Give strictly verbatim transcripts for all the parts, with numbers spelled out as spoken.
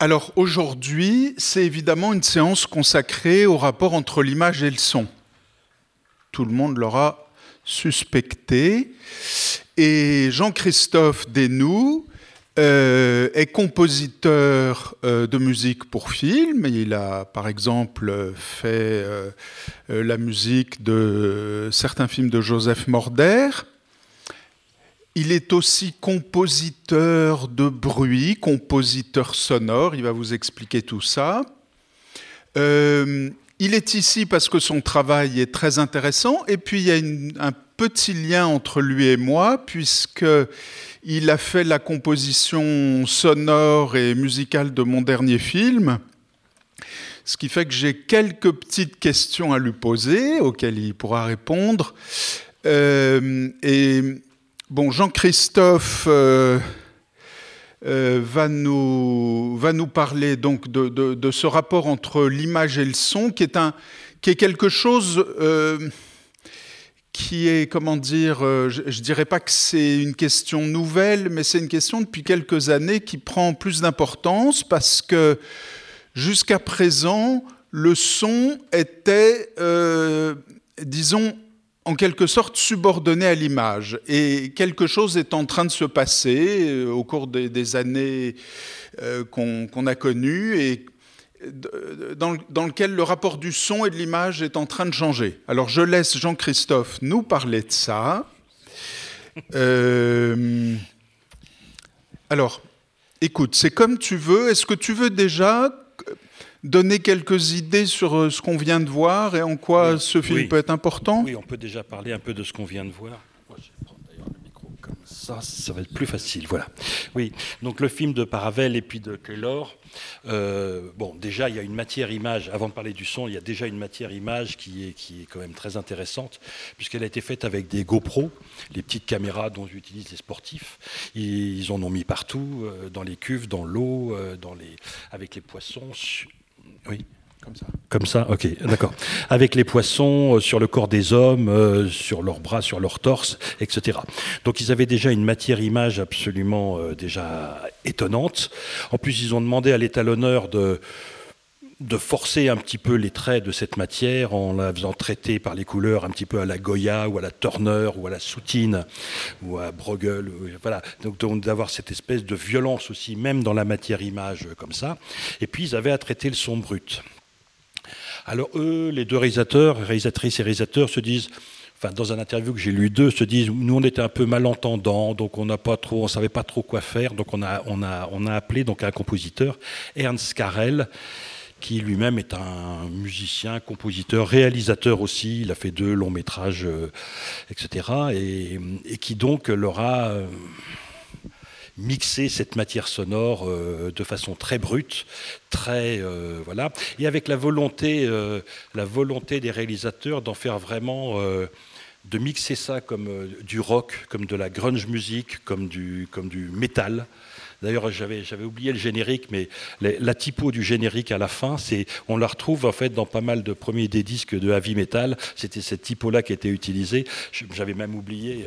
Alors aujourd'hui, c'est évidemment une séance consacrée au rapport entre l'image et le son. Tout le monde l'aura suspecté. Et Jean-Christophe Desnoux euh, est compositeur euh, de musique pour film. Il a par exemple fait euh, euh, la musique de certains films de Joseph Morder. Il est aussi compositeur de bruit, compositeur sonore, il va vous expliquer tout ça. Euh, il est ici parce que son travail est très intéressant, et puis il y a une, un petit lien entre lui et moi, puisqu'il a fait la composition sonore et musicale de mon dernier film, ce qui fait que j'ai quelques petites questions à lui poser, auxquelles il pourra répondre. Euh, et... Bon, Jean-Christophe euh, euh, va, nous, va nous parler donc de, de, de ce rapport entre l'image et le son, qui est, un, qui est quelque chose euh, qui est, comment dire, euh, je ne dirais pas que c'est une question nouvelle, mais c'est une question depuis quelques années qui prend plus d'importance parce que jusqu'à présent, le son était, euh, disons, en quelque sorte subordonné à l'image. Et quelque chose est en train de se passer euh, au cours des, des années euh, qu'on, qu'on a connues et dans, dans lequel le rapport du son et de l'image est en train de changer. Alors je laisse Jean-Christophe nous parler de ça. Euh, alors, écoute, c'est comme tu veux. Est-ce que tu veux déjà donner quelques idées sur ce qu'on vient de voir et en quoi oui, ce film oui. peut être important? Oui, on peut déjà parler un peu de ce qu'on vient de voir. Moi, je vais prendre d'ailleurs le micro comme ça, ça va être plus facile. Voilà. Oui, donc le film de Paravel et puis de Taylor. Euh, bon, déjà, il y a une matière-image. Avant de parler du son, il y a déjà une matière-image qui est, qui est quand même très intéressante, puisqu'elle a été faite avec des GoPro, les petites caméras dont utilisent les sportifs. Ils en ont mis partout, euh, dans les cuves, dans l'eau, euh, dans les, avec les poissons. Oui. Comme ça. Comme ça, ok, d'accord. Avec les poissons euh, sur le corps des hommes, euh, sur leurs bras, sur leur torse, et cetera. Donc ils avaient déjà une matière-image absolument euh, déjà étonnante. En plus, ils ont demandé à l'étalonneur de, de forcer un petit peu les traits de cette matière en la faisant traiter par les couleurs un petit peu à la Goya ou à la Turner ou à la Soutine ou à Bruegel. Voilà. Donc, donc d'avoir cette espèce de violence aussi, même dans la matière-image comme ça. Et puis ils avaient à traiter le son brut. Alors eux, les deux réalisateurs, réalisatrices et réalisateurs se disent, enfin dans un interview que j'ai lu d'eux, se disent, nous on était un peu malentendants, donc on n'a pas trop, on savait pas trop quoi faire, donc on a, on a, on a appelé donc un compositeur, Ernst Karel, qui lui-même est un musicien, compositeur, réalisateur aussi. Il a fait deux longs métrages, euh, et cetera. Et, et qui donc leur a euh, mixer cette matière sonore euh, de façon très brute, très euh, voilà, et avec la volonté, euh, la volonté des réalisateurs d'en faire vraiment, euh, de mixer ça comme euh, du rock, comme de la grunge music, comme du comme du métal. D'ailleurs, j'avais, j'avais oublié le générique, mais la, la typo du générique à la fin, c'est, on la retrouve en fait dans pas mal de premiers des disques de heavy metal. C'était cette typo-là qui était utilisée. J'avais même oublié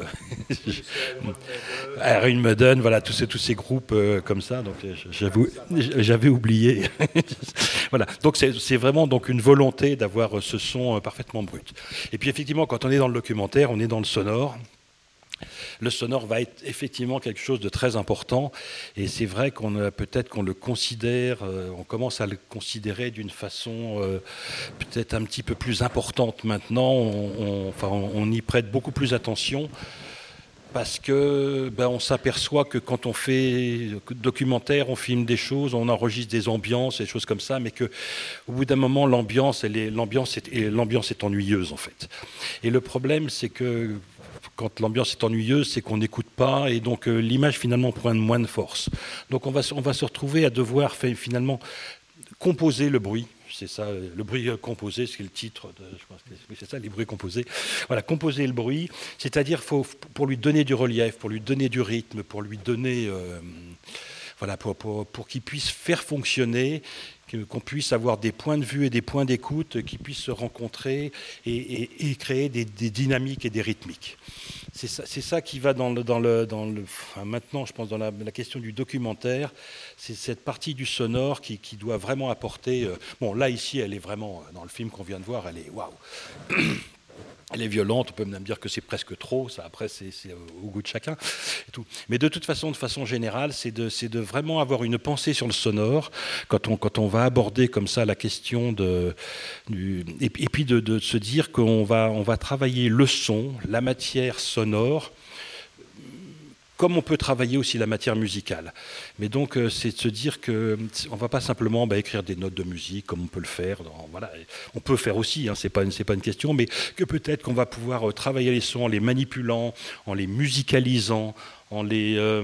Iron Maiden, voilà, tous ces, tous ces groupes euh, comme ça. Donc, j'avais, j'avais oublié. Voilà. Donc, c'est, c'est vraiment donc une volonté d'avoir ce son parfaitement brut. Et puis, effectivement, quand on est dans le documentaire, on est dans le sonore. Le sonore va être effectivement quelque chose de très important et c'est vrai qu'on a, peut-être qu'on le considère, euh, on commence à le considérer d'une façon euh, peut-être un petit peu plus importante maintenant. On, on, enfin, on y prête beaucoup plus attention parce que ben, on s'aperçoit que quand on fait documentaire, on filme des choses, on enregistre des ambiances, des choses comme ça, mais que au bout d'un moment, l'ambiance, elle est, l'ambiance est, et l'ambiance est ennuyeuse en fait. Et le problème, c'est que quand l'ambiance est ennuyeuse, c'est qu'on n'écoute pas et donc euh, l'image finalement prend moins de force. Donc on va, on va se retrouver à devoir fait, finalement composer le bruit. C'est ça, le bruit composé, c'est le titre, de, je pense que c'est ça, les bruits composés. Voilà, composer le bruit, c'est-à-dire faut, pour lui donner du relief, pour lui donner du rythme, pour lui donner... Euh, voilà, pour, pour, pour qu'ils puissent faire fonctionner, qu'on puisse avoir des points de vue et des points d'écoute qui puissent se rencontrer et, et, et créer des, des dynamiques et des rythmiques. C'est ça, c'est ça qui va dans le, dans le, dans le enfin maintenant, je pense, dans la, la question du documentaire, c'est cette partie du sonore qui, qui doit vraiment apporter... Euh, bon, là, ici, elle est vraiment, dans le film qu'on vient de voir, elle est waouh. Elle est violente, on peut même dire que c'est presque trop, ça après c'est, c'est au goût de chacun. Et tout. Mais de toute façon, de façon générale, c'est de, c'est de vraiment avoir une pensée sur le sonore, quand on, quand on va aborder comme ça la question de... Du, et, et puis de, de se dire qu'on va, on va travailler le son, la matière sonore, comme on peut travailler aussi la matière musicale. Mais donc, euh, c'est de se dire qu'on ne va pas simplement bah, écrire des notes de musique comme on peut le faire. Dans, voilà. On peut faire aussi, hein, ce n'est pas, pas une question, mais que peut-être qu'on va pouvoir euh, travailler les sons en les manipulant, en les musicalisant, en les... Euh,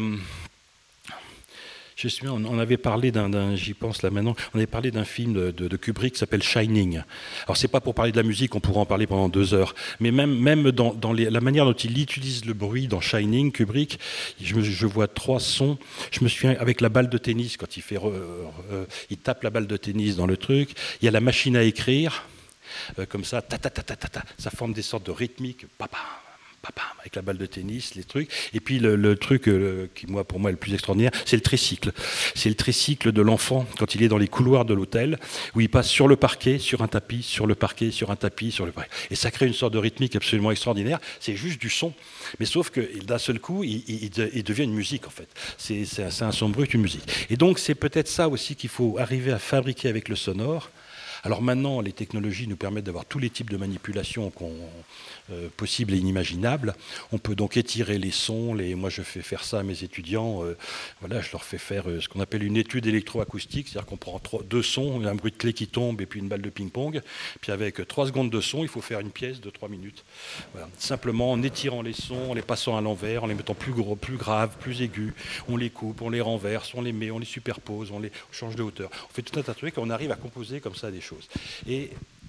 Je suis, on avait parlé d'un, d'un, j'y pense là maintenant, on avait parlé d'un film de, de, de Kubrick qui s'appelle Shining. Alors c'est pas pour parler de la musique, on pourrait en parler pendant deux heures, mais même, même dans, dans les, la manière dont il utilise le bruit dans Shining, Kubrick, je, me, je vois trois sons. Je me souviens avec la balle de tennis, quand il fait, euh, euh, il tape la balle de tennis dans le truc. Il y a la machine à écrire, euh, comme ça, ta ta ta ta ta ta, ça forme des sortes de rythmiques, papa. Papa, avec la balle de tennis, les trucs. Et puis le, le truc euh, qui, moi, pour moi, est le plus extraordinaire, c'est le tricycle. C'est le tricycle de l'enfant quand il est dans les couloirs de l'hôtel, où il passe sur le parquet, sur un tapis, sur le parquet, sur un tapis, sur le parquet. Et ça crée une sorte de rythmique absolument extraordinaire. C'est juste du son. Mais sauf que d'un seul coup, il, il, il devient une musique, en fait. C'est, c'est, un, c'est un son brut, une musique. Et donc, c'est peut-être ça aussi qu'il faut arriver à fabriquer avec le sonore. Alors maintenant, les technologies nous permettent d'avoir tous les types de manipulations qu'on, euh, possibles et inimaginables. On peut donc étirer les sons. Les, moi, je fais faire ça à mes étudiants. Euh, voilà, je leur fais faire euh, ce qu'on appelle une étude électroacoustique, c'est-à-dire qu'on prend trois, deux sons, un bruit de clé qui tombe et puis une balle de ping-pong. Puis avec trois secondes de son, il faut faire une pièce de trois minutes. Voilà. Simplement en étirant les sons, en les passant à l'envers, en les mettant plus gros, plus graves, plus aigus. On les coupe, on les renverse, on les met, on les superpose, on les on change de hauteur. On fait tout un tas de trucs et on arrive à composer comme ça des choses. Et,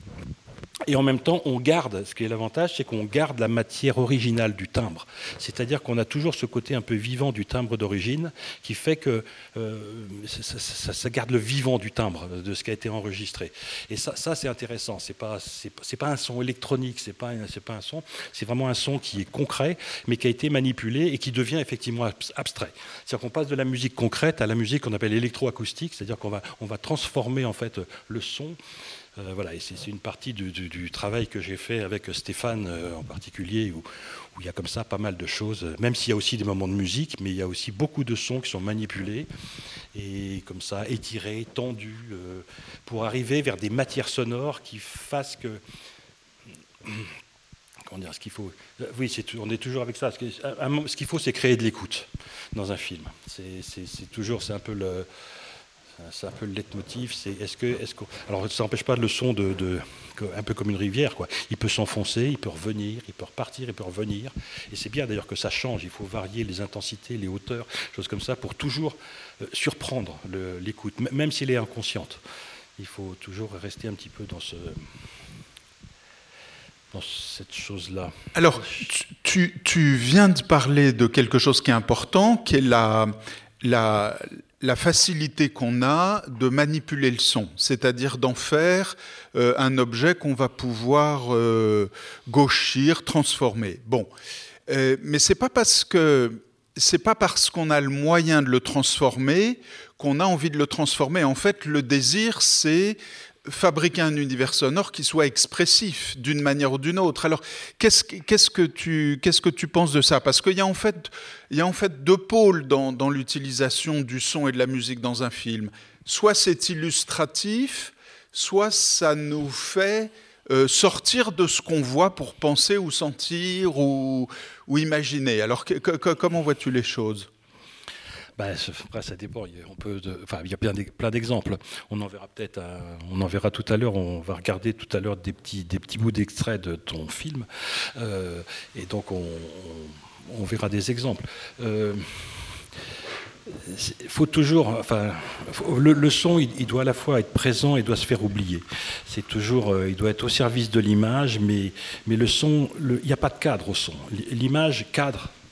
et en même temps, on garde, ce qui est l'avantage, c'est qu'on garde la matière originale du timbre. C'est-à-dire qu'on a toujours ce côté un peu vivant du timbre d'origine qui fait que euh, ça, ça, ça garde le vivant du timbre, de ce qui a été enregistré. Et ça, ça c'est intéressant. C'est pas, c'est, c'est pas un son électronique, c'est pas, c'est pas un son, c'est vraiment un son qui est concret, mais qui a été manipulé et qui devient effectivement abstrait. C'est-à-dire qu'on passe de la musique concrète à la musique qu'on appelle électroacoustique, c'est-à-dire qu'on va, on va transformer en fait le son. Euh, voilà, et c'est, c'est une partie du, du, du travail que j'ai fait avec Stéphane euh, en particulier, où, où il y a comme ça pas mal de choses, même s'il y a aussi des moments de musique, mais il y a aussi beaucoup de sons qui sont manipulés, et comme ça, étirés, tendus, euh, pour arriver vers des matières sonores qui fassent que... Comment dire, ce qu'il faut... Oui, c'est, on est toujours avec ça. Ce qu'il faut, c'est créer de l'écoute dans un film. C'est, c'est, c'est toujours, c'est un peu le... C'est un peu le leitmotiv, c'est est-ce que, est-ce que, alors ça n'empêche pas le son de, de, un peu comme une rivière, quoi. Il peut s'enfoncer, il peut revenir, il peut repartir, il peut revenir. Et c'est bien d'ailleurs que ça change. Il faut varier les intensités, les hauteurs, choses comme ça, pour toujours euh, surprendre le, l'écoute, M- même s'il est inconsciente. Il faut toujours rester un petit peu dans ce, dans cette chose-là. Alors, tu, tu viens de parler de quelque chose qui est important, qui est la la la facilité qu'on a de manipuler le son, c'est-à-dire d'en faire euh, un objet qu'on va pouvoir euh, gauchir, transformer. Bon, euh, mais c'est pas parce que c'est pas parce qu'on a le moyen de le transformer qu'on a envie de le transformer. En fait, le désir, c'est fabriquer un univers sonore qui soit expressif d'une manière ou d'une autre. Alors, qu'est-ce, qu'est-ce, que, tu, qu'est-ce que tu penses de ça ? Parce qu'il y a en fait, il y a en fait deux pôles dans, dans l'utilisation du son et de la musique dans un film. Soit c'est illustratif, soit ça nous fait euh, sortir de ce qu'on voit pour penser ou sentir ou, ou imaginer. Alors, que, que, comment vois-tu les choses ? Ben, après, ça dépend. On peut, de, enfin, il y a plein, plein d'exemples. On en verra peut-être. À, on en verra tout à l'heure. On va regarder tout à l'heure des petits, des petits bouts d'extraits de ton film, euh, et donc on, on, on verra des exemples. Euh, Il faut toujours, enfin, le, le son, il, il doit à la fois être présent et doit se faire oublier. C'est toujours, euh, il doit être au service de l'image, mais, mais le son, le, il n'y a pas de cadre au son. L'image cadre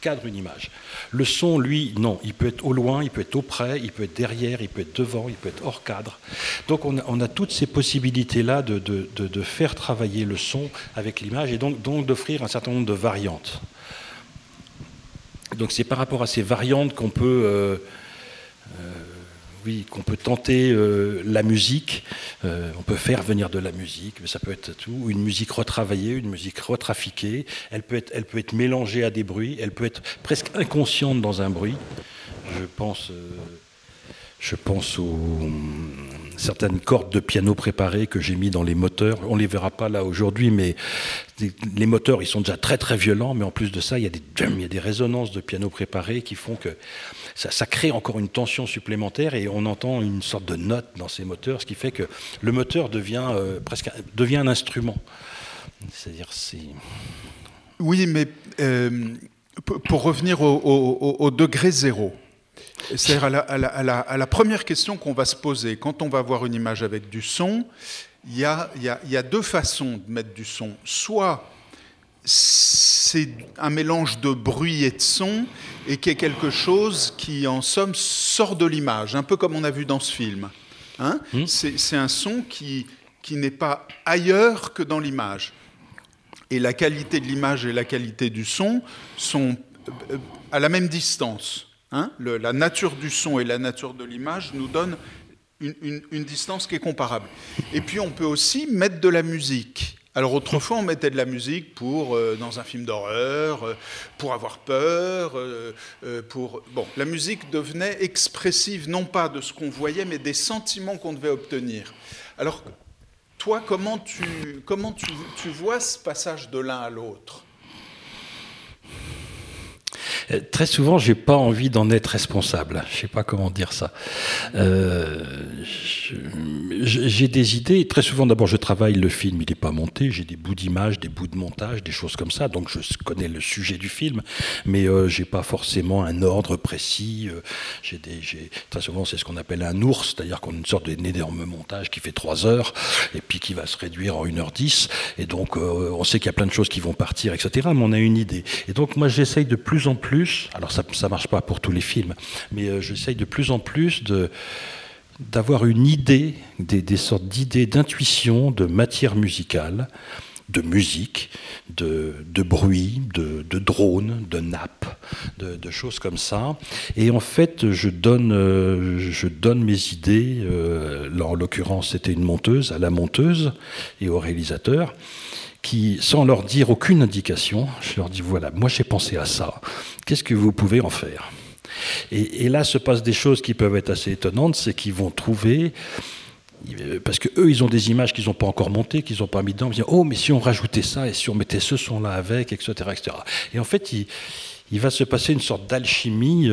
cadre une image. Le son, lui, non, il peut être au loin, il peut être auprès, il peut être derrière, il peut être devant, il peut être hors cadre. Donc on a, on a toutes ces possibilités-là de, de, de, de faire travailler le son avec l'image et donc, donc d'offrir un certain nombre de variantes. Donc c'est par rapport à ces variantes qu'on peut... Euh, euh, Oui, qu'on peut tenter euh, la musique, euh, on peut faire venir de la musique, mais ça peut être tout, une musique retravaillée, une musique retrafiquée, elle peut être, elle peut être mélangée à des bruits, elle peut être presque inconsciente dans un bruit. Je pense, euh, je pense aux certaines cordes de piano préparées que j'ai mis dans les moteurs. On ne les verra pas là aujourd'hui, mais les moteurs, ils sont déjà très très violents, mais en plus de ça, il y a des, il y a des résonances de piano préparées qui font que ça, ça crée encore une tension supplémentaire et on entend une sorte de note dans ces moteurs, ce qui fait que le moteur devient euh, presque devient un instrument. C'est-à-dire, c'est... Oui, mais euh, pour revenir au, au, au degré zéro, c'est-à-dire à la, à, la, à, la, à la première question qu'on va se poser quand on va voir une image avec du son, il y a, il y a, il y a deux façons de mettre du son. Soit c'est un mélange de bruit et de son et qui est quelque chose qui, en somme, sort de l'image, un peu comme on a vu dans ce film. Hein mmh. c'est, c'est un son qui, qui n'est pas ailleurs que dans l'image. Et la qualité de l'image et la qualité du son sont à la même distance. Hein Le, la nature du son et la nature de l'image nous donnent une, une, une distance qui est comparable. Et puis on peut aussi mettre de la musique. Alors autrefois on mettait de la musique pour euh, dans un film d'horreur, euh, pour avoir peur, euh, euh, pour bon la musique devenait expressive non pas de ce qu'on voyait mais des sentiments qu'on devait obtenir. Alors toi comment tu comment tu, tu vois ce passage de l'un à l'autre? Très souvent, j'ai pas envie d'en être responsable. Je sais pas comment dire ça. Euh, je, j'ai des idées. Très souvent, d'abord, je travaille le film. Il n'est pas monté. J'ai des bouts d'images, des bouts de montage, des choses comme ça. Donc, je connais le sujet du film, mais euh, j'ai pas forcément un ordre précis. J'ai des, j'ai, très souvent, c'est ce qu'on appelle un ours, c'est-à-dire qu'on a une sorte d'énorme montage qui fait trois heures et puis qui va se réduire en une heure dix. Et donc, euh, on sait qu'il y a plein de choses qui vont partir, et cetera. Mais on a une idée. Et donc, moi, j'essaye de plus en plus. Alors ça ne marche pas pour tous les films, mais euh, j'essaye de plus en plus de, d'avoir une idée, des, des sortes d'idées d'intuition, de matière musicale, de musique, de, de bruit, de, de drone, de nappe, de, de choses comme ça. Et en fait, je donne, euh, je donne mes idées, euh, là en l'occurrence c'était une monteuse, à la monteuse et au réalisateur, qui, sans leur dire aucune indication, je leur dis voilà, moi j'ai pensé à ça, qu'est-ce que vous pouvez en faire? et, et là se passent des choses qui peuvent être assez étonnantes, c'est qu'ils vont trouver, parce qu'eux ils ont des images qu'ils n'ont pas encore montées, qu'ils n'ont pas mis dedans, ils disent oh mais si on rajoutait ça et si on mettait ce son là avec, et cetera, et cetera. Et en fait ils il va se passer une sorte d'alchimie.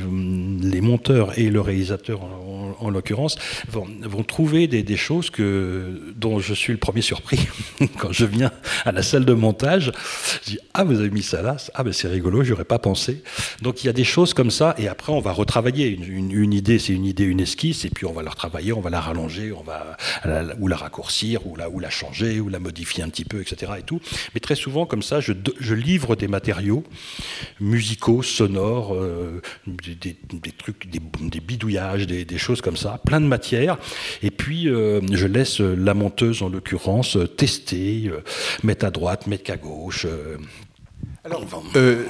Les monteurs et le réalisateur, en, en, en l'occurrence, vont, vont trouver des, des choses que, dont je suis le premier surpris. Quand je viens à la salle de montage, je dis « Ah, vous avez mis ça là? Ah, ben c'est rigolo, j'aurais pas pensé. » Donc il y a des choses comme ça, et après on va retravailler. Une, une, une idée, c'est une idée, une esquisse, et puis on va la retravailler, on va la rallonger, on va la, ou la raccourcir, ou la, ou la changer, ou la modifier un petit peu, et cetera. Et tout. Mais très souvent, comme ça, je, je livre des matériaux musicaux, sonores, euh, des, des, des trucs, des, des bidouillages, des, des choses comme ça, plein de matière. Et puis, euh, je laisse la monteuse, en l'occurrence, tester, euh, mettre à droite, mettre à gauche. Euh, Alors, euh,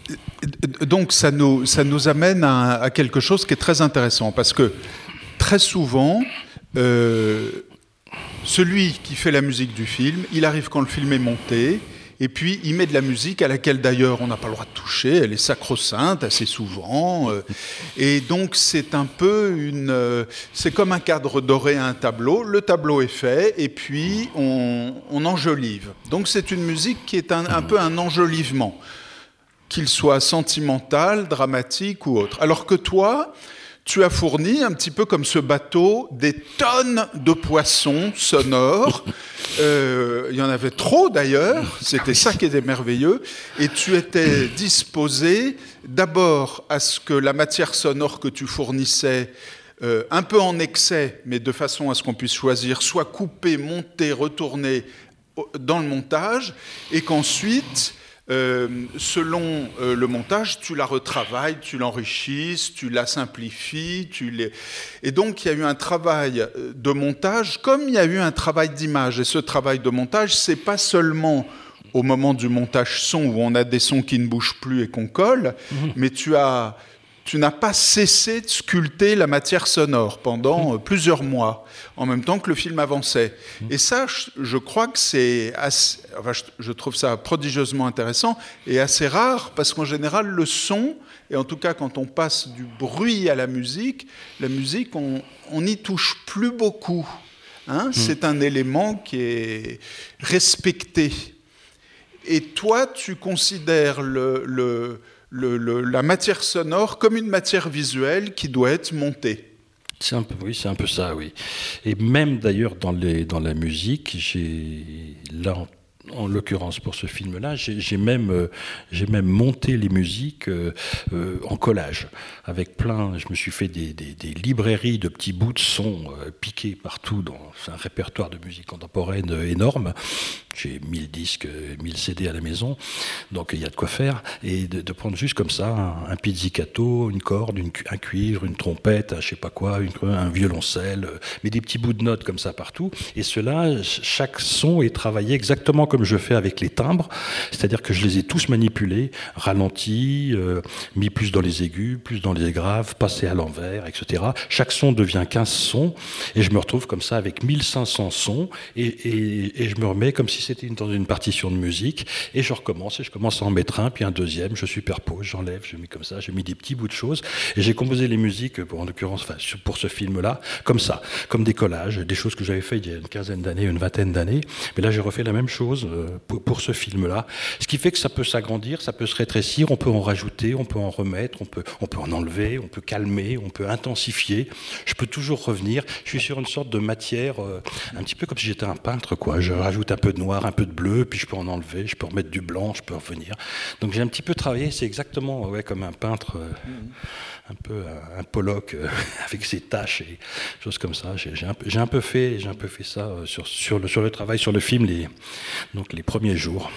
donc, ça nous, ça nous amène à, à quelque chose qui est très intéressant, parce que très souvent, euh, celui qui fait la musique du film, il arrive quand le film est monté, et puis il met de la musique à laquelle d'ailleurs on n'a pas le droit de toucher, elle est sacro-sainte assez souvent, euh, et donc c'est un peu une, euh, c'est comme un cadre doré à un tableau. Le tableau est fait et puis on, on enjolive. Donc c'est une musique qui est un, un peu un enjolivement, qu'il soit sentimental, dramatique ou autre. Alors que toi, tu as fourni, un petit peu comme ce bateau, des tonnes de poissons sonores. Euh, il y en avait trop d'ailleurs, c'était ça qui était merveilleux. Et tu étais disposé d'abord à ce que la matière sonore que tu fournissais, euh, un peu en excès, mais de façon à ce qu'on puisse choisir, soit coupée, montée, retournée dans le montage, et qu'ensuite euh, selon euh, le montage, tu la retravailles, tu l'enrichis, tu la simplifies. Tu les... Et donc, il y a eu un travail de montage, comme il y a eu un travail d'image. Et ce travail de montage, c'est pas seulement au moment du montage son, où on a des sons qui ne bougent plus et qu'on colle, mmh. mais tu as... Tu n'as pas cessé de sculpter la matière sonore pendant mmh. plusieurs mois, en même temps que le film avançait. Mmh. Et ça, je, je crois que c'est assez, enfin, je, je trouve ça prodigieusement intéressant et assez rare, parce qu'en général, le son, et en tout cas quand on passe du bruit à la musique, la musique, on n'y touche plus beaucoup. Hein mmh. C'est un élément qui est respecté. Et toi, tu considères le... le Le, le, la matière sonore comme une matière visuelle qui doit être montée. C'est un peu, oui, c'est un peu ça, oui. Et même d'ailleurs dans, les, dans la musique, j'ai là en, en l'occurrence pour ce film-là, j'ai, j'ai même, euh, j'ai même monté les musiques euh, euh, en collage, avec plein. Je me suis fait des, des, des librairies de petits bouts de sons euh, piqués partout dans un répertoire de musique contemporaine euh, énorme. J'ai mille disques, mille C D à la maison, donc il y a de quoi faire. Et de, de prendre juste comme ça un, un pizzicato, une corde, une, un cuivre, une trompette, un je sais pas quoi, une, un violoncelle, mais des petits bouts de notes comme ça partout. Et cela, chaque son est travaillé exactement comme je fais avec les timbres, c'est-à-dire que je les ai tous manipulés, ralentis, euh, mis plus dans les aigus, plus dans les graves, passés à l'envers, et cetera. Chaque son devient quinze sons, et je me retrouve comme ça avec mille cinq cents sons, et, et, et je me remets comme si c'était dans une partition de musique, et je recommence, et je commence à en mettre un, puis un deuxième, je superpose, j'enlève, je mets comme ça, j'ai mis des petits bouts de choses, et j'ai composé les musiques, pour, en l'occurrence, enfin, pour ce film-là, comme ça, comme des collages, des choses que j'avais faites il y a une quinzaine d'années, une vingtaine d'années, mais là j'ai refait la même chose euh, pour, pour ce film-là, ce qui fait que ça peut s'agrandir, ça peut se rétrécir, on peut en rajouter, on peut en remettre, on peut, on peut en enlever, on peut calmer, on peut intensifier, je peux toujours revenir, je suis sur une sorte de matière, euh, un petit peu comme si j'étais un peintre, quoi, je rajoute un peu de noir, un peu de bleu, puis je peux en enlever, je peux remettre du blanc, je peux revenir. Donc j'ai un petit peu travaillé, c'est exactement ouais, comme un peintre, euh, mmh. un peu un, un Pollock euh, avec ses taches et choses comme ça. J'ai, j'ai, un, j'ai un peu fait, j'ai un peu fait ça euh, sur, sur, le, sur le travail sur le film, les, donc les premiers jours.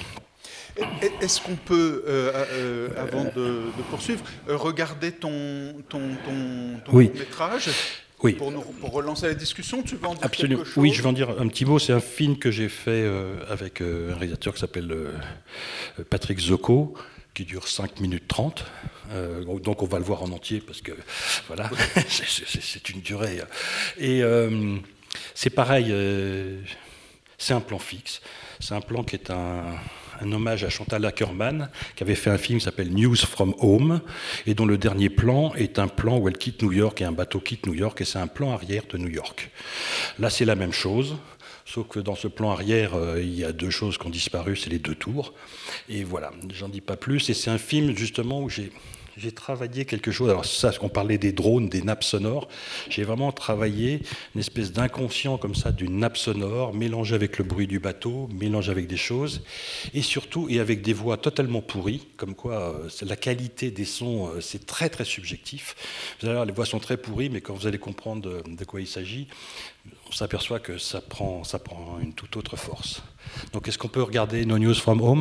Est-ce qu'on peut, euh, euh, avant de, de poursuivre, euh, regarder ton, ton, ton, ton oui. court-métrage ? Oui. Pour, nous, pour relancer la discussion, tu veux en dire Absolument. quelque chose ? Oui, je vais en dire un petit mot. C'est un film que j'ai fait euh, avec euh, un réalisateur qui s'appelle euh, Patrick Zocco, qui dure cinq minutes trente. Euh, donc on va le voir en entier parce que voilà, c'est, c'est, c'est une durée. Et euh, c'est pareil, euh, c'est un plan fixe. C'est un plan qui est un... un hommage à Chantal Akerman, qui avait fait un film qui s'appelle News from Home, et dont le dernier plan est un plan où elle quitte New York, et un bateau quitte New York, et c'est un plan arrière de New York. Là, c'est la même chose, sauf que dans ce plan arrière, euh, il y a deux choses qui ont disparu, c'est les deux tours. Et voilà, j'en dis pas plus, et c'est un film, justement, où j'ai... J'ai travaillé quelque chose, alors ça, on parlait des drones, des nappes sonores, j'ai vraiment travaillé une espèce d'inconscient comme ça d'une nappe sonore, mélangée avec le bruit du bateau, mélangée avec des choses, et surtout, et avec des voix totalement pourries, comme quoi euh, la qualité des sons, euh, c'est très très subjectif. Vous allez voir, les voix sont très pourries, mais quand vous allez comprendre de, de quoi il s'agit, on s'aperçoit que ça prend, ça prend une toute autre force. Donc est-ce qu'on peut regarder No News from Home ?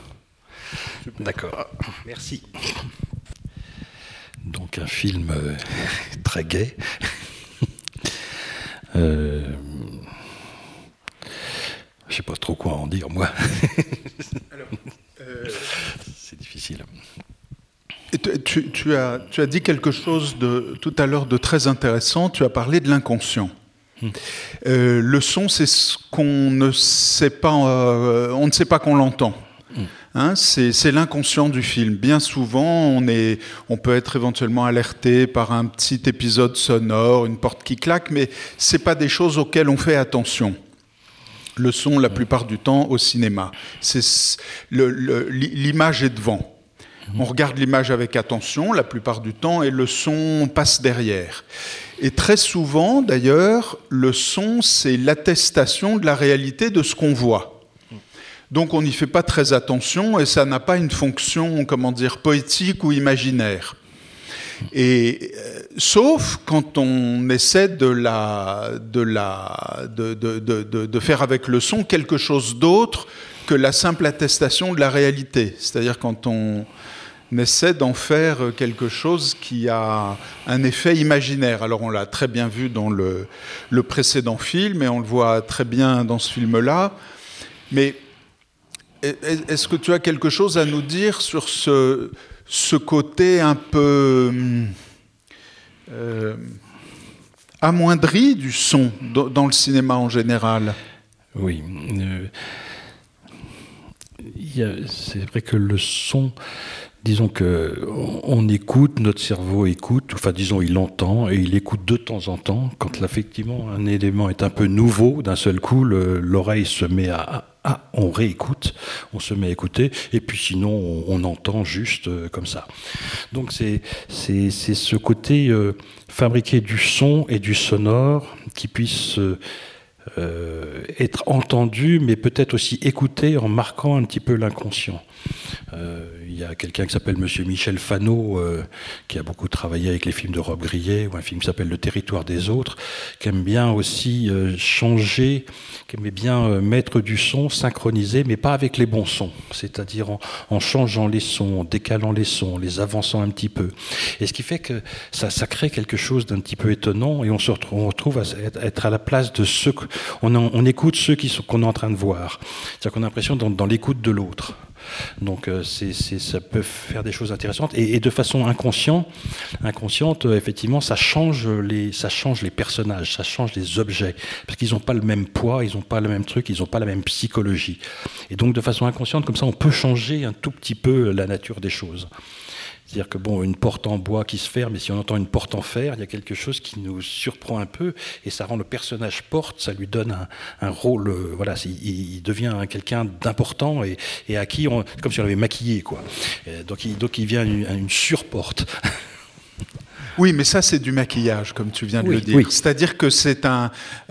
Super. D'accord, merci. Donc un film euh, très gai. euh, je ne sais pas trop quoi en dire, moi. Alors, euh... c'est difficile. Tu, tu, as, tu as dit quelque chose de, tout à l'heure de très intéressant. Tu as parlé de l'inconscient. Hum. Euh, le son, c'est ce qu'on ne sait pas. Euh, on ne sait pas qu'on l'entend. Hum. Hein, c'est, c'est l'inconscient du film. Bien souvent, on, est, on peut être éventuellement alerté par un petit épisode sonore, une porte qui claque, mais ce n'est pas des choses auxquelles on fait attention. Le son, la plupart du temps, au cinéma. C'est, le, le, l'image est devant. On regarde l'image avec attention, la plupart du temps, et le son passe derrière. Et très souvent, d'ailleurs, le son, c'est l'attestation de la réalité de ce qu'on voit. Donc on n'y fait pas très attention et ça n'a pas une fonction, comment dire, poétique ou imaginaire. Et euh, sauf quand on essaie de, la, de, la, de, de, de, de faire avec le son quelque chose d'autre que la simple attestation de la réalité. C'est-à-dire quand on essaie d'en faire quelque chose qui a un effet imaginaire. Alors on l'a très bien vu dans le, le précédent film, et on le voit très bien dans ce film-là. Mais est-ce que tu as quelque chose à nous dire sur ce, ce côté un peu euh, amoindri du son dans le cinéma en général ? Oui. Euh, y a, c'est vrai que le son, disons qu'on on écoute, notre cerveau écoute, enfin disons il entend, et il écoute de temps en temps. Quand effectivement un élément est un peu nouveau, d'un seul coup, le, l'oreille se met à... Ah, on réécoute, on se met à écouter, et puis sinon on, on entend juste euh, comme ça. Donc c'est, c'est, c'est ce côté euh, fabriquer du son et du sonore qui puisse euh, euh, être entendu, mais peut-être aussi écouté en marquant un petit peu l'inconscient. Euh, il y a quelqu'un qui s'appelle Monsieur Michel Fano, euh, qui a beaucoup travaillé avec les films de Rob Grillet, ou un film qui s'appelle Le Territoire des autres, qui aime bien aussi euh, changer, qui aimait bien euh, mettre du son, synchroniser, mais pas avec les bons sons, c'est-à-dire en, en changeant les sons, en décalant les sons, les avançant un petit peu. Et ce qui fait que ça, ça crée quelque chose d'un petit peu étonnant, et on se retrouve, on retrouve à être à la place de ceux qu'on on écoute ceux qui sont, qu'on est en train de voir. C'est-à-dire qu'on a l'impression dans, dans l'écoute de l'autre. Donc euh, c'est, c'est, ça peut faire des choses intéressantes et, et de façon inconsciente, inconsciente euh, effectivement ça change, les, ça change les personnages, ça change les objets parce qu'ils n'ont pas le même poids, ils n'ont pas le même truc, ils n'ont pas la même psychologie et donc de façon inconsciente comme ça on peut changer un tout petit peu la nature des choses. C'est-à-dire que bon, une porte en bois qui se ferme, mais si on entend une porte en fer, il y a quelque chose qui nous surprend un peu, et ça rend le personnage porte, ça lui donne un, un rôle, euh, voilà, il, il devient quelqu'un d'important et, et à qui on, c'est comme si on l'avait maquillé, quoi. Et donc, il, donc il vient une, une surporte. Oui, mais ça, c'est du maquillage, comme tu viens de oui, le dire. Oui. C'est-à-dire que c'est un,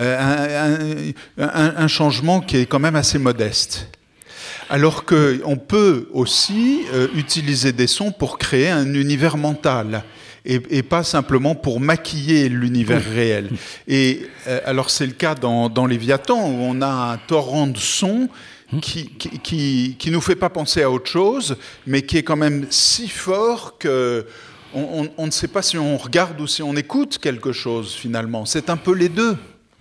euh, un, un, un changement qui est quand même assez modeste. Alors qu'on peut aussi euh, utiliser des sons pour créer un univers mental et, et pas simplement pour maquiller l'univers oui. réel. Et euh, alors c'est le cas dans, dans Léviathan où on a un torrent de sons qui, qui, qui, qui nous fait pas penser à autre chose, mais qui est quand même si fort que on, on, on ne sait pas si on regarde ou si on écoute quelque chose finalement. C'est un peu les deux.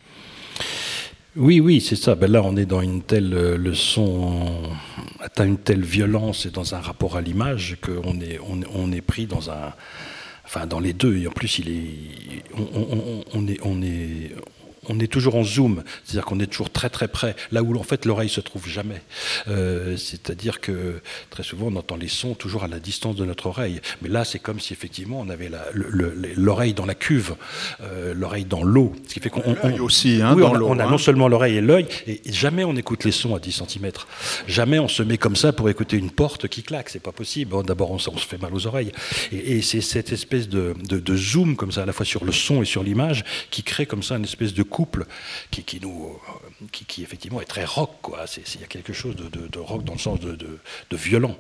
Oui, oui, c'est ça. Ben là, on est dans une telle, euh, le son atteint une telle violence et dans un rapport à l'image qu'on est, on, on est pris dans un, enfin, dans les deux. Et en plus, il est, on, on, on est, on est, on est toujours en zoom, c'est-à-dire qu'on est toujours très très près, là où en fait l'oreille se trouve jamais. Euh, c'est-à-dire que très souvent on entend les sons toujours à la distance de notre oreille, mais là c'est comme si effectivement on avait la, le, le, l'oreille dans la cuve, euh, l'oreille dans l'eau, ce qui fait qu'on on, aussi hein, oui, dans on a, l'eau. On a hein. non seulement l'oreille et l'œil, et jamais on écoute les sons à dix centimètres. Jamais on se met comme ça pour écouter une porte qui claque, c'est pas possible. Bon, d'abord on, on se fait mal aux oreilles, et, et c'est cette espèce de, de, de zoom comme ça à la fois sur le son et sur l'image qui crée comme ça une espèce de couple qui, qui nous, qui, qui effectivement est très rock, quoi. C'est, c'est, il y a quelque chose de, de, de rock dans le sens de, de, de violent.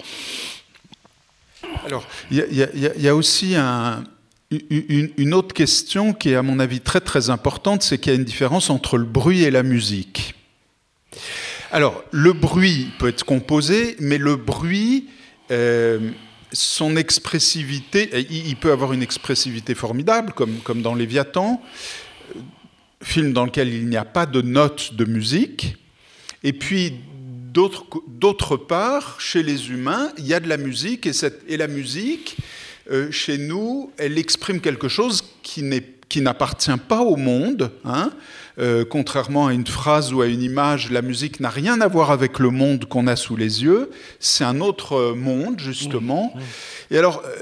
Alors, il y, y, y a aussi un, une, une autre question qui est à mon avis très très importante, c'est qu'il y a une différence entre le bruit et la musique. Alors, le bruit peut être composé, mais le bruit, euh, son expressivité, il peut avoir une expressivité formidable, comme, comme dans Léviathan, film dans lequel il n'y a pas de notes de musique, et puis d'autre, d'autre part, chez les humains, il y a de la musique, et, cette, et la musique, euh, chez nous, elle exprime quelque chose qui, n'est, qui n'appartient pas au monde, hein. Euh, contrairement à une phrase ou à une image, la musique n'a rien à voir avec le monde qu'on a sous les yeux, c'est un autre monde, justement. Mmh, mmh. Et alors... Euh,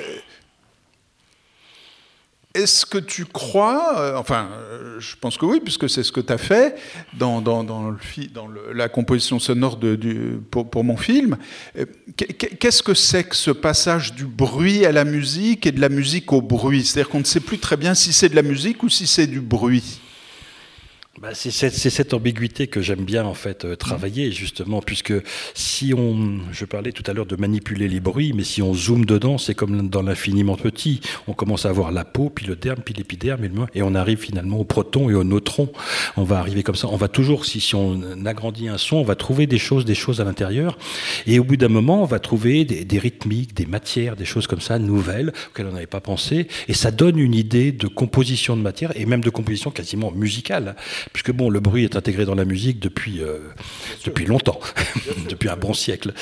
Est-ce que tu crois, euh, enfin, euh, je pense que oui, puisque c'est ce que tu as fait dans, dans, dans, le, dans le, la composition sonore de, du, pour, pour mon film, euh, qu'est-ce que c'est que ce passage du bruit à la musique et de la musique au bruit ? C'est-à-dire qu'on ne sait plus très bien si c'est de la musique ou si c'est du bruit. Bah c'est, cette, c'est cette ambiguïté que j'aime bien en fait euh, travailler justement, puisque si on, je parlais tout à l'heure de manipuler les bruits, mais si on zoome dedans, c'est comme dans l'infiniment petit. On commence à avoir la peau, puis le derme, puis l'épiderme, et on arrive finalement au proton et au neutron. On va arriver comme ça. On va toujours, si, si on agrandit un son, on va trouver des choses, des choses à l'intérieur, et au bout d'un moment, on va trouver des, des rythmiques, des matières, des choses comme ça nouvelles auxquelles on n'avait pas pensé, et ça donne une idée de composition de matière et même de composition quasiment musicale. Puisque bon, le bruit est intégré dans la musique depuis, euh, depuis longtemps, depuis un bon siècle.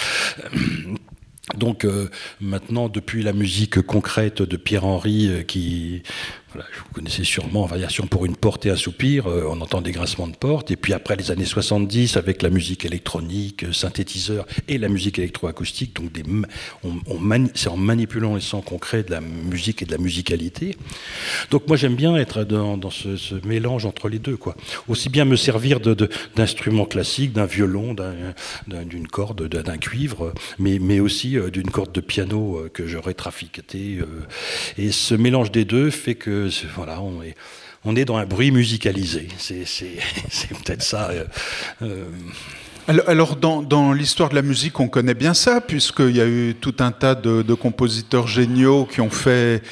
Donc euh, maintenant, depuis la musique concrète de Pierre Henry, euh, qui, voilà, vous connaissez sûrement, Variation pour une porte et un soupir, euh, on entend des grincements de porte, et puis après les années soixante-dix, avec la musique électronique, euh, synthétiseur et la musique électroacoustique, donc des, on, on mani- c'est en manipulant les sons concrets de la musique et de la musicalité. Donc moi j'aime bien être dans, dans ce, ce mélange entre les deux, quoi. Aussi bien me servir de, de, d'instruments classiques, d'un violon, d'un, d'un, d'une corde, d'un, d'un cuivre, mais, mais aussi euh, d'une corde de piano euh, que j'aurais trafiqué. Euh, et ce mélange des deux fait que voilà, on est, on est dans un bruit musicalisé. C'est, c'est, c'est peut-être ça. Euh, euh... Alors, alors dans, dans l'histoire de la musique, on connaît bien ça, puisqu'il y a eu tout un tas de, de compositeurs géniaux qui ont fait,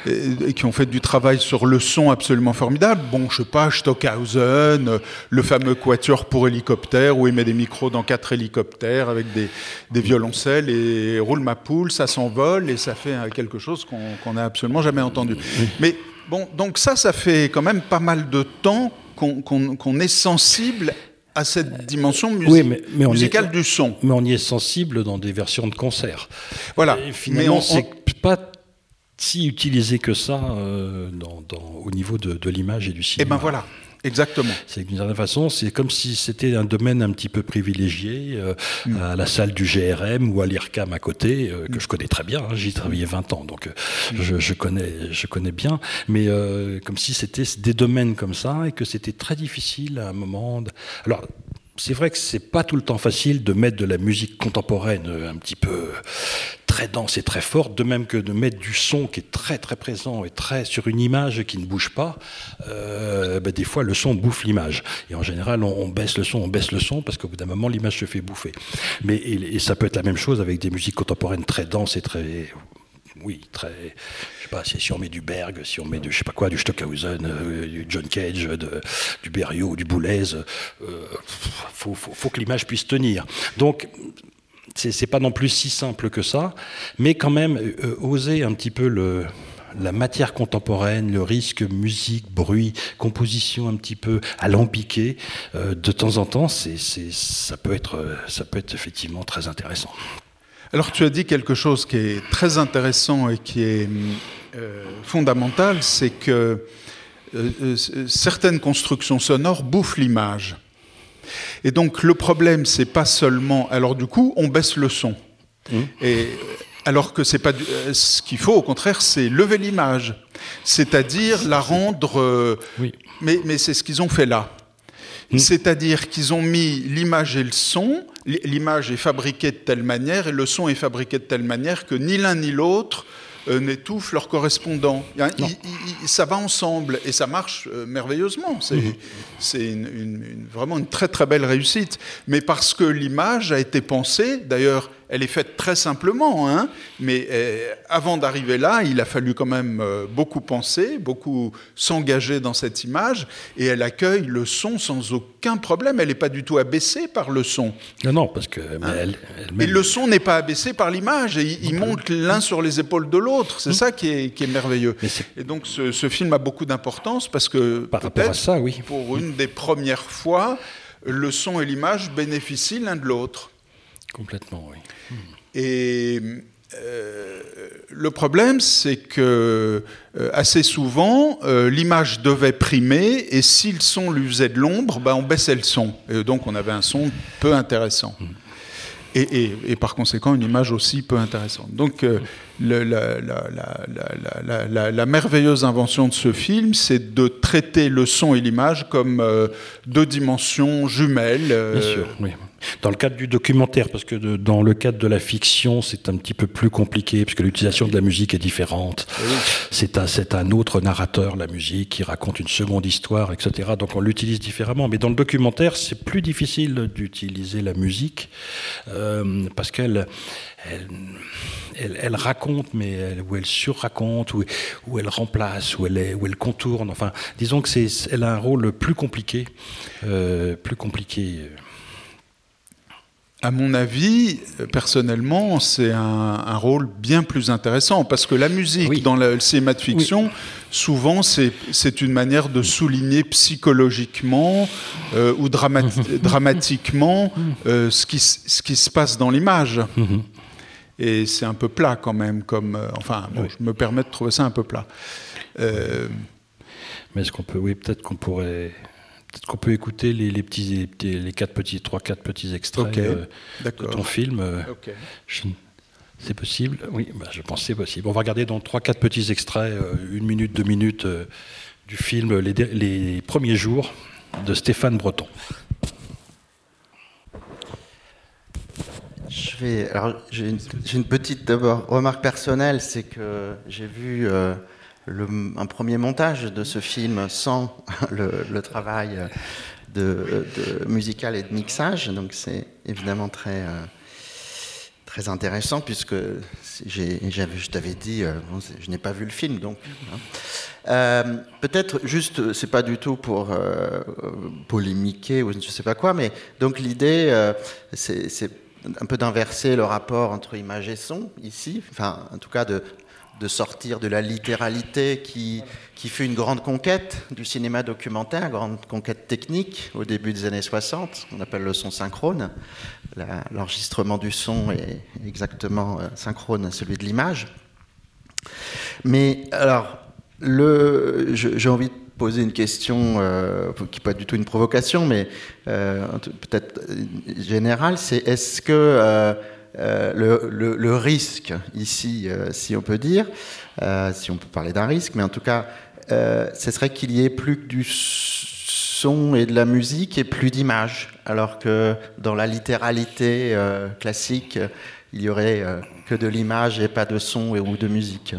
et qui ont fait du travail sur le son absolument formidable. Bon, je sais pas, Stockhausen, le fameux quatuor pour hélicoptère, où il met des micros dans quatre hélicoptères avec des, des violoncelles et roule ma poule, ça s'envole et ça fait quelque chose qu'on, qu'on n'a absolument jamais entendu. Mais bon, donc ça, ça fait quand même pas mal de temps qu'on, qu'on, qu'on est sensible à cette dimension musique, oui, mais, mais musicale est, du son. Mais on y est sensible dans des versions de concert. Voilà. Et finalement, mais on, c'est on... pas si utilisé que ça euh, dans, dans, au niveau de, de l'image et du cinéma. Eh ben voilà. Exactement. C'est d'une certaine façon, c'est comme si c'était un domaine un petit peu privilégié euh, mmh. à la salle du G R M ou à l'I R C A M à côté, euh, que mmh. je connais très bien. Hein, j'y ai travaillé vingt ans, donc euh, mmh. je, je connais, je connais bien. Mais euh, comme si c'était des domaines comme ça et que c'était très difficile à un moment. De... Alors. C'est vrai que c'est pas tout le temps facile de mettre de la musique contemporaine un petit peu très dense et très forte, de même que de mettre du son qui est très très présent et très sur une image qui ne bouge pas. Euh, ben des fois, le son bouffe l'image. Et en général, on, on baisse le son, on baisse le son parce qu'au bout d'un moment, l'image se fait bouffer. Mais et, et ça peut être la même chose avec des musiques contemporaines très denses et très oui, très. Je sais pas, si on met du Berg, si on met du, je sais pas quoi, du Stockhausen, euh, du John Cage, de, du Berriot, du Boulez, euh, faut, faut, faut que l'image puisse tenir. Donc, c'est, c'est pas non plus si simple que ça, mais quand même, euh, oser un petit peu le. La matière contemporaine, le risque musique, bruit, composition un petit peu alambiquée, euh, de temps en temps, c'est, c'est, ça peut être, ça peut être effectivement très intéressant. Alors tu as dit quelque chose qui est très intéressant et qui est euh, fondamental, c'est que euh, certaines constructions sonores bouffent l'image. Et donc le problème, c'est pas seulement... Alors du coup, on baisse le son. Mmh. Et, alors que c'est pas du... ce qu'il faut, au contraire, c'est lever l'image. C'est-à-dire la rendre... Euh... Oui. Mais, mais c'est ce qu'ils ont fait là. Mmh. C'est-à-dire qu'ils ont mis l'image et le son... L'image est fabriquée de telle manière et le son est fabriqué de telle manière que ni l'un ni l'autre euh, n'étouffe leur correspondant. Il, il, il, ça va ensemble et ça marche euh, merveilleusement. C'est, mmh. c'est une, une, une, vraiment une très très belle réussite. Mais parce que l'image a été pensée, d'ailleurs, elle est faite très simplement, hein, mais euh, avant d'arriver là, il a fallu quand même euh, beaucoup penser, beaucoup s'engager dans cette image, et elle accueille le son sans aucun problème. Elle n'est pas du tout abaissée par le son. Non, non, parce que... Mais hein elle, elle et le son n'est pas abaissé par l'image, et ils montent l'un sur les épaules de l'autre. C'est mmh. ça qui est, qui est merveilleux. C'est... Et donc ce, ce film a beaucoup d'importance, parce que par rapport à ça, oui. pour une des premières fois, le son et l'image bénéficient l'un de l'autre. Complètement, oui. Et euh, le problème, c'est que euh, assez souvent, euh, l'image devait primer, et si le son lui faisait de l'ombre, ben, on baissait le son. Et donc on avait un son peu intéressant. Mmh. Et, et, et par conséquent, une image aussi peu intéressante. Donc euh, le, la, la, la, la, la, la merveilleuse invention de ce film, c'est de traiter le son et l'image comme euh, deux dimensions jumelles. Euh... Bien sûr, oui. Dans le cadre du documentaire, parce que de, dans le cadre de la fiction, c'est un petit peu plus compliqué, puisque l'utilisation de la musique est différente. Oui. C'est un, c'est un autre narrateur, la musique, qui raconte une seconde histoire, et cetera. Donc on l'utilise différemment. Mais dans le documentaire, c'est plus difficile d'utiliser la musique, euh, parce qu'elle... Elle, elle, elle raconte, mais elle, ou elle surraconte, ou, ou elle remplace, ou elle, est, ou elle contourne. Enfin, disons que c'est, elle a un rôle plus compliqué, euh, plus compliqué. À mon avis, personnellement, c'est un, un rôle bien plus intéressant, parce que la musique, oui. dans le cinéma de fiction, oui. souvent, c'est, c'est une manière de souligner psychologiquement euh, ou dramati- dramatiquement euh, ce, qui, ce qui se passe dans l'image. Et c'est un peu plat quand même, comme, euh, enfin, bon, oui. je me permets de trouver ça un peu plat. Euh... Mais est-ce qu'on peut, oui, peut-être qu'on pourrait, peut-être qu'on peut écouter les, les petits, les, petits, les quatre petits, trois, quatre petits extraits okay. euh, de ton film. Euh, okay. je, c'est possible? Oui, bah, je pense que c'est possible. On va regarder dans trois, quatre petits extraits, euh, une minute, deux minutes, euh, du film les, les premiers jours de Stéphane Breton. Je vais, alors, j'ai, une, j'ai une petite d'abord remarque personnelle, c'est que j'ai vu euh, le, un premier montage de ce film sans le, le travail de, de musical et de mixage, donc c'est évidemment très, euh, très intéressant puisque j'ai, j'avais, je t'avais dit, euh, bon, je n'ai pas vu le film, donc. Hein. Euh, peut-être juste, c'est pas du tout pour euh, polémiquer ou je ne sais pas quoi, mais donc l'idée, euh, c'est, c'est un peu d'inverser le rapport entre image et son, ici, enfin, en tout cas de, de sortir de la littéralité qui, qui fut une grande conquête du cinéma documentaire, grande conquête technique au début des années soixante, on appelle le son synchrone. La, l'enregistrement du son est exactement euh, synchrone à celui de l'image. Mais alors, le, je, j'ai envie de poser une question euh, qui n'est pas du tout une provocation, mais euh, peut-être générale, c'est est-ce que euh, euh, le, le, le risque ici, euh, si on peut dire, euh, si on peut parler d'un risque, mais en tout cas, euh, ce serait qu'il y ait plus que du son et de la musique et plus d'images, alors que dans la littéralité euh, classique, il y aurait euh, que de l'image et pas de son et, ou de musique.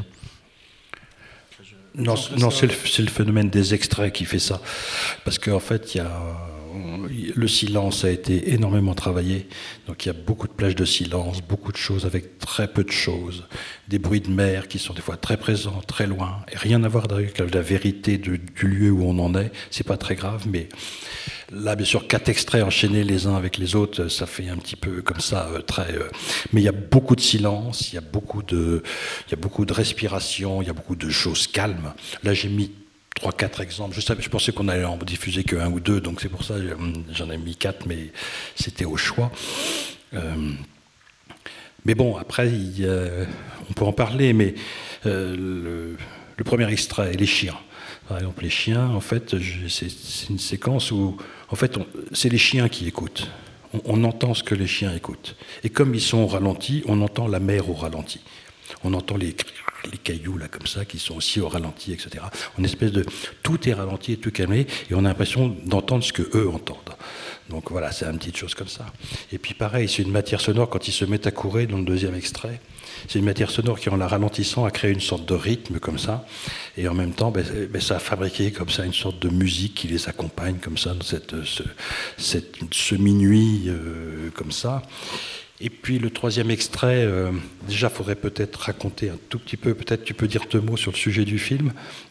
Non, non c'est, le, c'est le phénomène des extraits qui fait ça. Parce qu'en fait, il y a, le silence a été énormément travaillé. Donc il y a beaucoup de plages de silence, beaucoup de choses avec très peu de choses. Des bruits de mer qui sont des fois très présents, très loin. Et rien à voir avec la vérité de, du lieu où on en est. C'est pas très grave, mais là, bien sûr, quatre extraits enchaînés les uns avec les autres, ça fait un petit peu comme ça, euh, très. Euh, mais il y a beaucoup de silence, il y a beaucoup de, il y a beaucoup de respiration, il y a beaucoup de choses calmes. Là, j'ai mis trois, quatre exemples. Je, savais, je pensais qu'on allait en diffuser qu'un ou deux, donc c'est pour ça que j'en ai mis quatre, mais c'était au choix. Euh, mais bon, après, il y a, on peut en parler, mais euh, le, le premier extrait, les chiens. Par exemple, les chiens, en fait, c'est, c'est une séquence où, en fait, on, c'est les chiens qui écoutent. On, on entend ce que les chiens écoutent. Et comme ils sont au ralenti, on entend la mer au ralenti. On entend les, les cailloux, là, comme ça, qui sont aussi au ralenti, et cetera. En espèce de... Tout est ralenti et tout calmé, et on a l'impression d'entendre ce qu'eux entendent. Donc voilà, c'est une petite chose comme ça. Et puis pareil, c'est une matière sonore, quand ils se mettent à courir, dans le deuxième extrait, c'est une matière sonore qui, en la ralentissant, a créé une sorte de rythme comme ça, et en même temps, ben, ben, ça a fabriqué comme ça une sorte de musique qui les accompagne comme ça, dans cette, ce, cette, ce minuit euh, comme ça. Et puis le troisième extrait, euh, déjà, il faudrait peut-être raconter un tout petit peu, peut-être tu peux dire deux mots sur le sujet du film.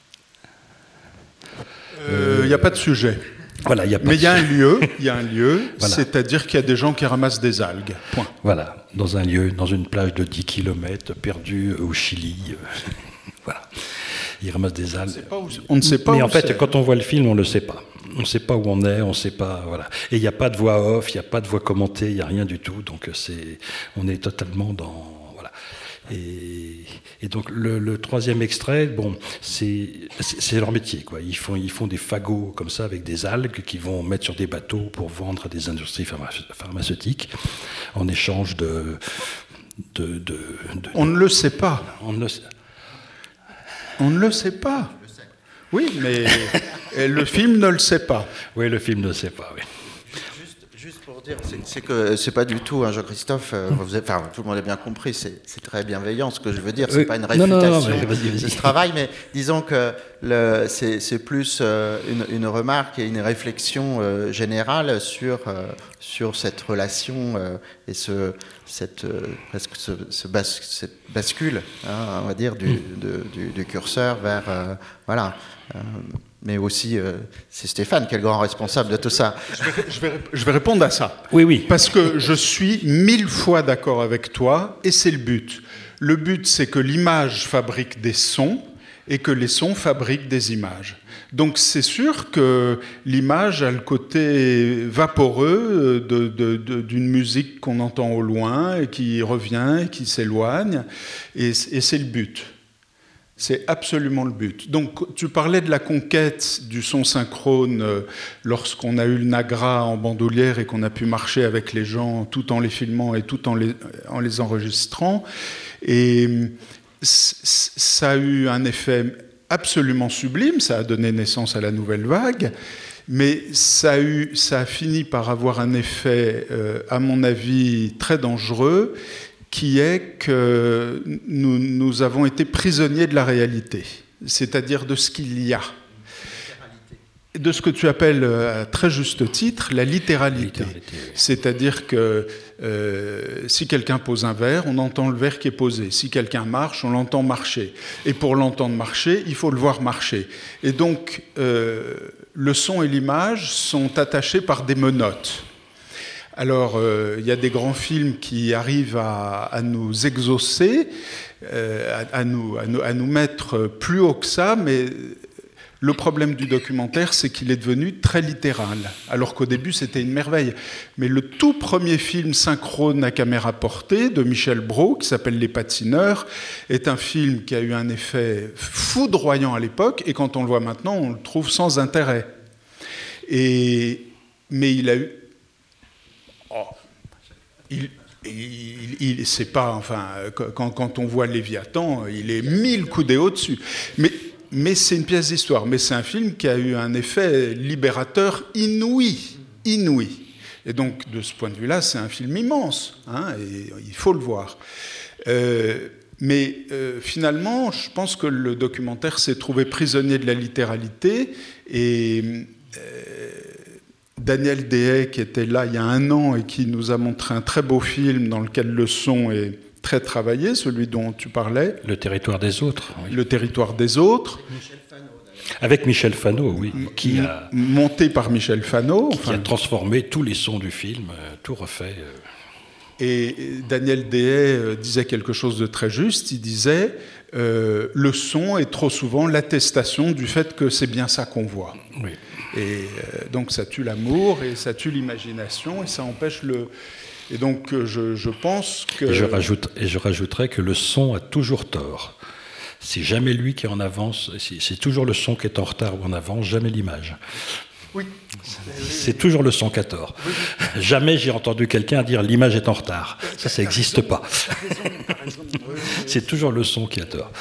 Il euh, n'y a pas de sujet. Voilà, y a pas Mais il y a un lieu, il y a un lieu, voilà. C'est-à-dire qu'il y a des gens qui ramassent des algues. Point. Voilà, dans un lieu, dans une plage de dix kilomètres, perdue au Chili. Voilà, ils ramassent des algues. On, on ne sait pas. Mais où en fait, c'est. Quand on voit le film, on ne le sait pas. On ne sait pas où on est, on ne sait pas. Voilà. Et il n'y a pas de voix off, il n'y a pas de voix commentée, il n'y a rien du tout. Donc c'est, on est totalement dans. Et, et donc le, le troisième extrait, bon, c'est, c'est, c'est leur métier, quoi. Ils font, ils font des fagots comme ça avec des algues qu'ils vont mettre sur des bateaux pour vendre à des industries pharma- pharmaceutiques en échange de, de, de, de... On ne le sait pas. On ne... On ne le sait pas. Oui, mais le film ne le sait pas. Oui, le film ne le sait pas, oui. Juste, juste pour dire, c'est, c'est que c'est pas du tout, hein, Jean-Christophe, euh, vous avez, enfin, tout le monde a bien compris, c'est, c'est très bienveillant ce que je veux dire, c'est oui. pas une réfutation non, non, non, mais vas-y, vas-y. de ce travail, mais disons que le, c'est, c'est plus euh, une, une remarque et une réflexion euh, générale sur, euh, sur cette relation euh, et ce, cette, euh, presque ce, ce bas, cette bascule, hein, on va dire, du, de, du, du curseur vers... Euh, voilà. Euh, mais aussi, euh, c'est Stéphane qui est le grand responsable de tout ça. Je vais, je, vais, je vais répondre à ça. Oui, oui. Parce que je suis mille fois d'accord avec toi, et c'est le but. Le but, c'est que l'image fabrique des sons, et que les sons fabriquent des images. Donc c'est sûr que l'image a le côté vaporeux de, de, de, d'une musique qu'on entend au loin, et qui revient, et qui s'éloigne, et, et c'est le but. C'est absolument le but. Donc, tu parlais de la conquête du son synchrone euh, lorsqu'on a eu le Nagra en bandoulière et qu'on a pu marcher avec les gens tout en les filmant et tout en les, en les enregistrant. Et c- ça a eu un effet absolument sublime, ça a donné naissance à la nouvelle vague, mais ça a, eu, ça a fini par avoir un effet, euh, à mon avis, très dangereux, qui est que nous, nous avons été prisonniers de la réalité, c'est-à-dire de ce qu'il y a. De ce que tu appelles, à très juste titre, la littéralité. littéralité oui. C'est-à-dire que euh, si quelqu'un pose un verre, on entend le verre qui est posé. Si quelqu'un marche, on l'entend marcher. Et pour l'entendre marcher, il faut le voir marcher. Et donc, euh, le son et l'image sont attachés par des menottes. Alors, euh, il y a des grands films qui arrivent à, à nous exaucer, euh, à, à, nous, à, nous, à nous mettre plus haut que ça, mais le problème du documentaire, c'est qu'il est devenu très littéral, alors qu'au début, c'était une merveille. Mais le tout premier film synchrone à caméra portée de Michel Brault, qui s'appelle Les Patineurs, est un film qui a eu un effet foudroyant à l'époque, et quand on le voit maintenant, on le trouve sans intérêt. Et, mais il a eu... Oh, il, il, il, c'est pas, enfin, quand, quand on voit Léviathan, il est mille coudées au-dessus. Mais, mais c'est une pièce d'histoire. Mais c'est un film qui a eu un effet libérateur inouï, inouï. Et donc, de ce point de vue-là, c'est un film immense, hein, et il faut le voir. Euh, mais euh, finalement, je pense que le documentaire s'est trouvé prisonnier de la littéralité et euh, Daniel Dehaye, qui était là il y a un an et qui nous a montré un très beau film dans lequel le son est très travaillé, celui dont tu parlais. Le territoire des autres. Oui. Le territoire des autres. Michel Fano, Avec Michel Fano, oui. Qui a, monté par Michel Fano. Qui enfin, a transformé tous les sons du film, euh, tout refait. Euh. Et Daniel Dehaye euh, disait quelque chose de très juste. Il disait euh, le son est trop souvent l'attestation du fait que c'est bien ça qu'on voit. Oui. Et euh, donc ça tue l'amour et ça tue l'imagination et ça empêche le... Et donc je, je pense que... Et je, rajoute, et je rajouterais que le son a toujours tort. C'est jamais lui qui est en avance, c'est, c'est toujours le son qui est en retard ou en avance, jamais l'image. Oui. C'est toujours le son qui a tort. Oui. Jamais j'ai entendu quelqu'un dire l'image est en retard. Ça, ça n'existe pas. C'est toujours le son qui a tort.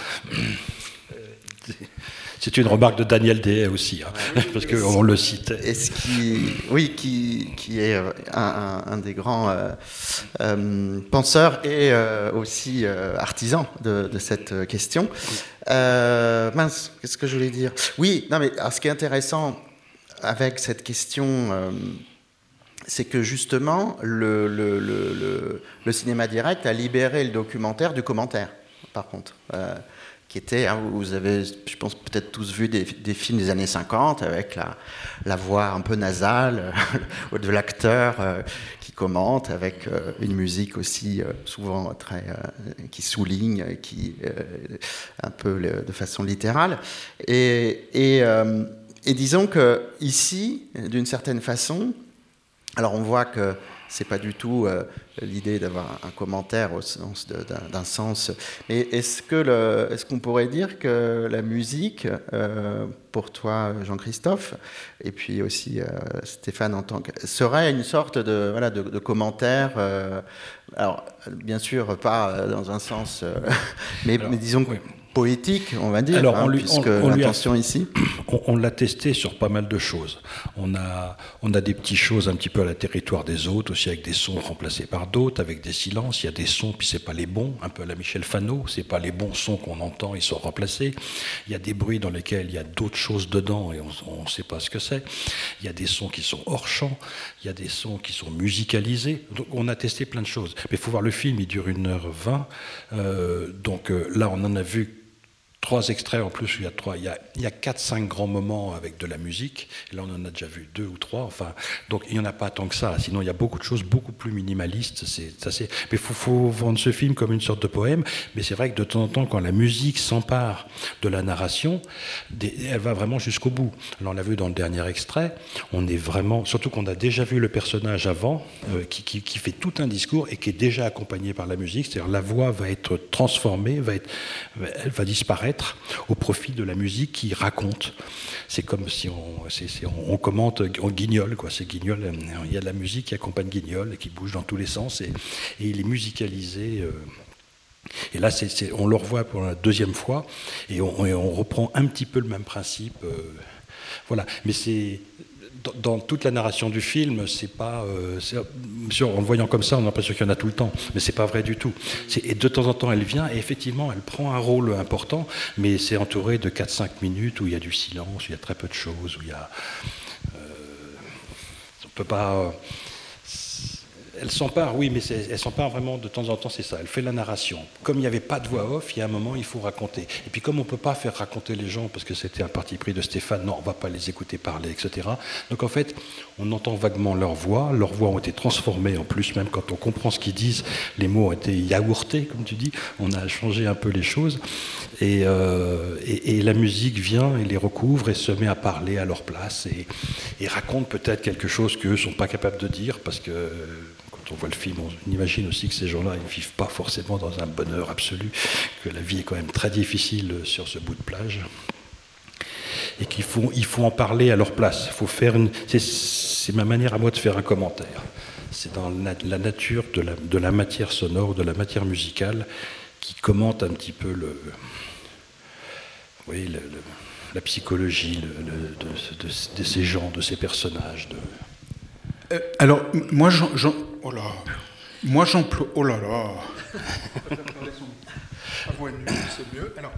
C'est une remarque de Daniel Dehaye aussi, hein, oui, parce qu'on le citait. Et ce qui, oui, qui, qui est un, un, un des grands euh, euh, penseurs et euh, aussi euh, artisans de, de cette question. Euh, mince, qu'est-ce que je voulais dire ? Oui, non, mais alors, ce qui est intéressant avec cette question, euh, c'est que justement, le, le, le, le, le cinéma direct a libéré le documentaire du commentaire, par contre. Euh, qui était, hein, vous avez, je pense, peut-être tous vu des, des films des années cinquante avec la, la voix un peu nasale euh, de l'acteur euh, qui commente, avec euh, une musique aussi euh, souvent très, euh, qui souligne, qui, euh, un peu le, de façon littérale. Et, et, euh, et disons qu'ici, d'une certaine façon, alors on voit que c'est pas du tout euh, l'idée d'avoir un commentaire au sens de, d'un, d'un sens. Mais est-ce que le, est-ce qu'on pourrait dire que la musique, euh, pour toi, Jean-Christophe, et puis aussi euh, Stéphane en tant que, serait une sorte de, voilà, de, de commentaire, euh, alors bien sûr pas dans un sens, euh, mais, alors, mais disons oui. poétique, on va dire, alors, hein, on lui, puisque on, on l'intention a, ici. On, on l'a testé sur pas mal de choses. On a, on a des petites choses un petit peu à la territoire des autres, aussi avec des sons remplacés par d'autres, avec des silences. Il y a des sons, puis c'est pas les bons, un peu à la Michel Fano, c'est pas les bons sons qu'on entend, ils sont remplacés. Il y a des bruits dans lesquels il y a d'autres choses dedans et on ne sait pas ce que c'est. Il y a des sons qui sont hors champ, il y a des sons qui sont musicalisés. Donc on a testé plein de choses. Mais il faut voir le film, il dure une heure vingt. Euh, donc euh, là, on en a vu trois extraits en plus, il y a trois, il y a, il y a quatre, cinq grands moments avec de la musique. Et là, on en a déjà vu deux ou trois. Enfin, donc il n'y en a pas tant que ça. Sinon, il y a beaucoup de choses beaucoup plus minimalistes. C'est, ça, c'est... Mais il faut, faut vendre ce film comme une sorte de poème. Mais c'est vrai que de temps en temps, quand la musique s'empare de la narration, elle va vraiment jusqu'au bout. Alors, on l'a vu dans le dernier extrait. On est vraiment, surtout qu'on a déjà vu le personnage avant, euh, qui, qui, qui fait tout un discours et qui est déjà accompagné par la musique. C'est-à-dire la voix va être transformée, va être, elle va disparaître au profit de la musique qui raconte. C'est comme si on, c'est, c'est, on, on commente, on guignole, quoi. C'est guignol. Il y a de la musique qui accompagne guignol et qui bouge dans tous les sens et, et il est musicalisé. Euh, et là, c'est, c'est, on le revoit pour la deuxième fois et on, et on reprend un petit peu le même principe. Euh, voilà. Mais c'est dans toute la narration du film, c'est pas, euh, c'est, en le voyant comme ça, on a l'impression qu'il y en a tout le temps, mais c'est pas vrai du tout. C'est, et de temps en temps, elle vient et effectivement, elle prend un rôle important, mais c'est entouré de quatre cinq minutes où il y a du silence, où il y a très peu de choses, où il y a, euh, on peut pas. Euh, Elle s'empare, oui, mais c'est, elle s'empare vraiment de temps en temps, c'est ça. Elle fait la narration. Comme il n'y avait pas de voix off, il y a un moment, il faut raconter. Et puis comme on ne peut pas faire raconter les gens, parce que c'était un parti pris de Stéphane, non, on ne va pas les écouter parler, et cetera. Donc en fait, on entend vaguement leur voix. Leurs voix ont été transformées, en plus, même quand on comprend ce qu'ils disent, les mots ont été yaourtés, comme tu dis. On a changé un peu les choses. Et, euh, et, et la musique vient et les recouvre et se met à parler à leur place et, et raconte peut-être quelque chose qu'eux ne sont pas capables de dire, parce que quand on voit le film, on imagine aussi que ces gens-là, ils ne vivent pas forcément dans un bonheur absolu, que la vie est quand même très difficile sur ce bout de plage, et qu'il faut, il faut en parler à leur place. Il faut faire une, c'est, c'est ma manière à moi de faire un commentaire. C'est dans la, la nature de la, de la matière sonore, de la matière musicale, qui commente un petit peu le, oui, le, le, la psychologie le, le, de, de, de ces gens, de ces personnages. De... Euh, alors, moi, j'en, j'en, oh là, moi, j'emploie, oh là là, c'est mieux. Alors,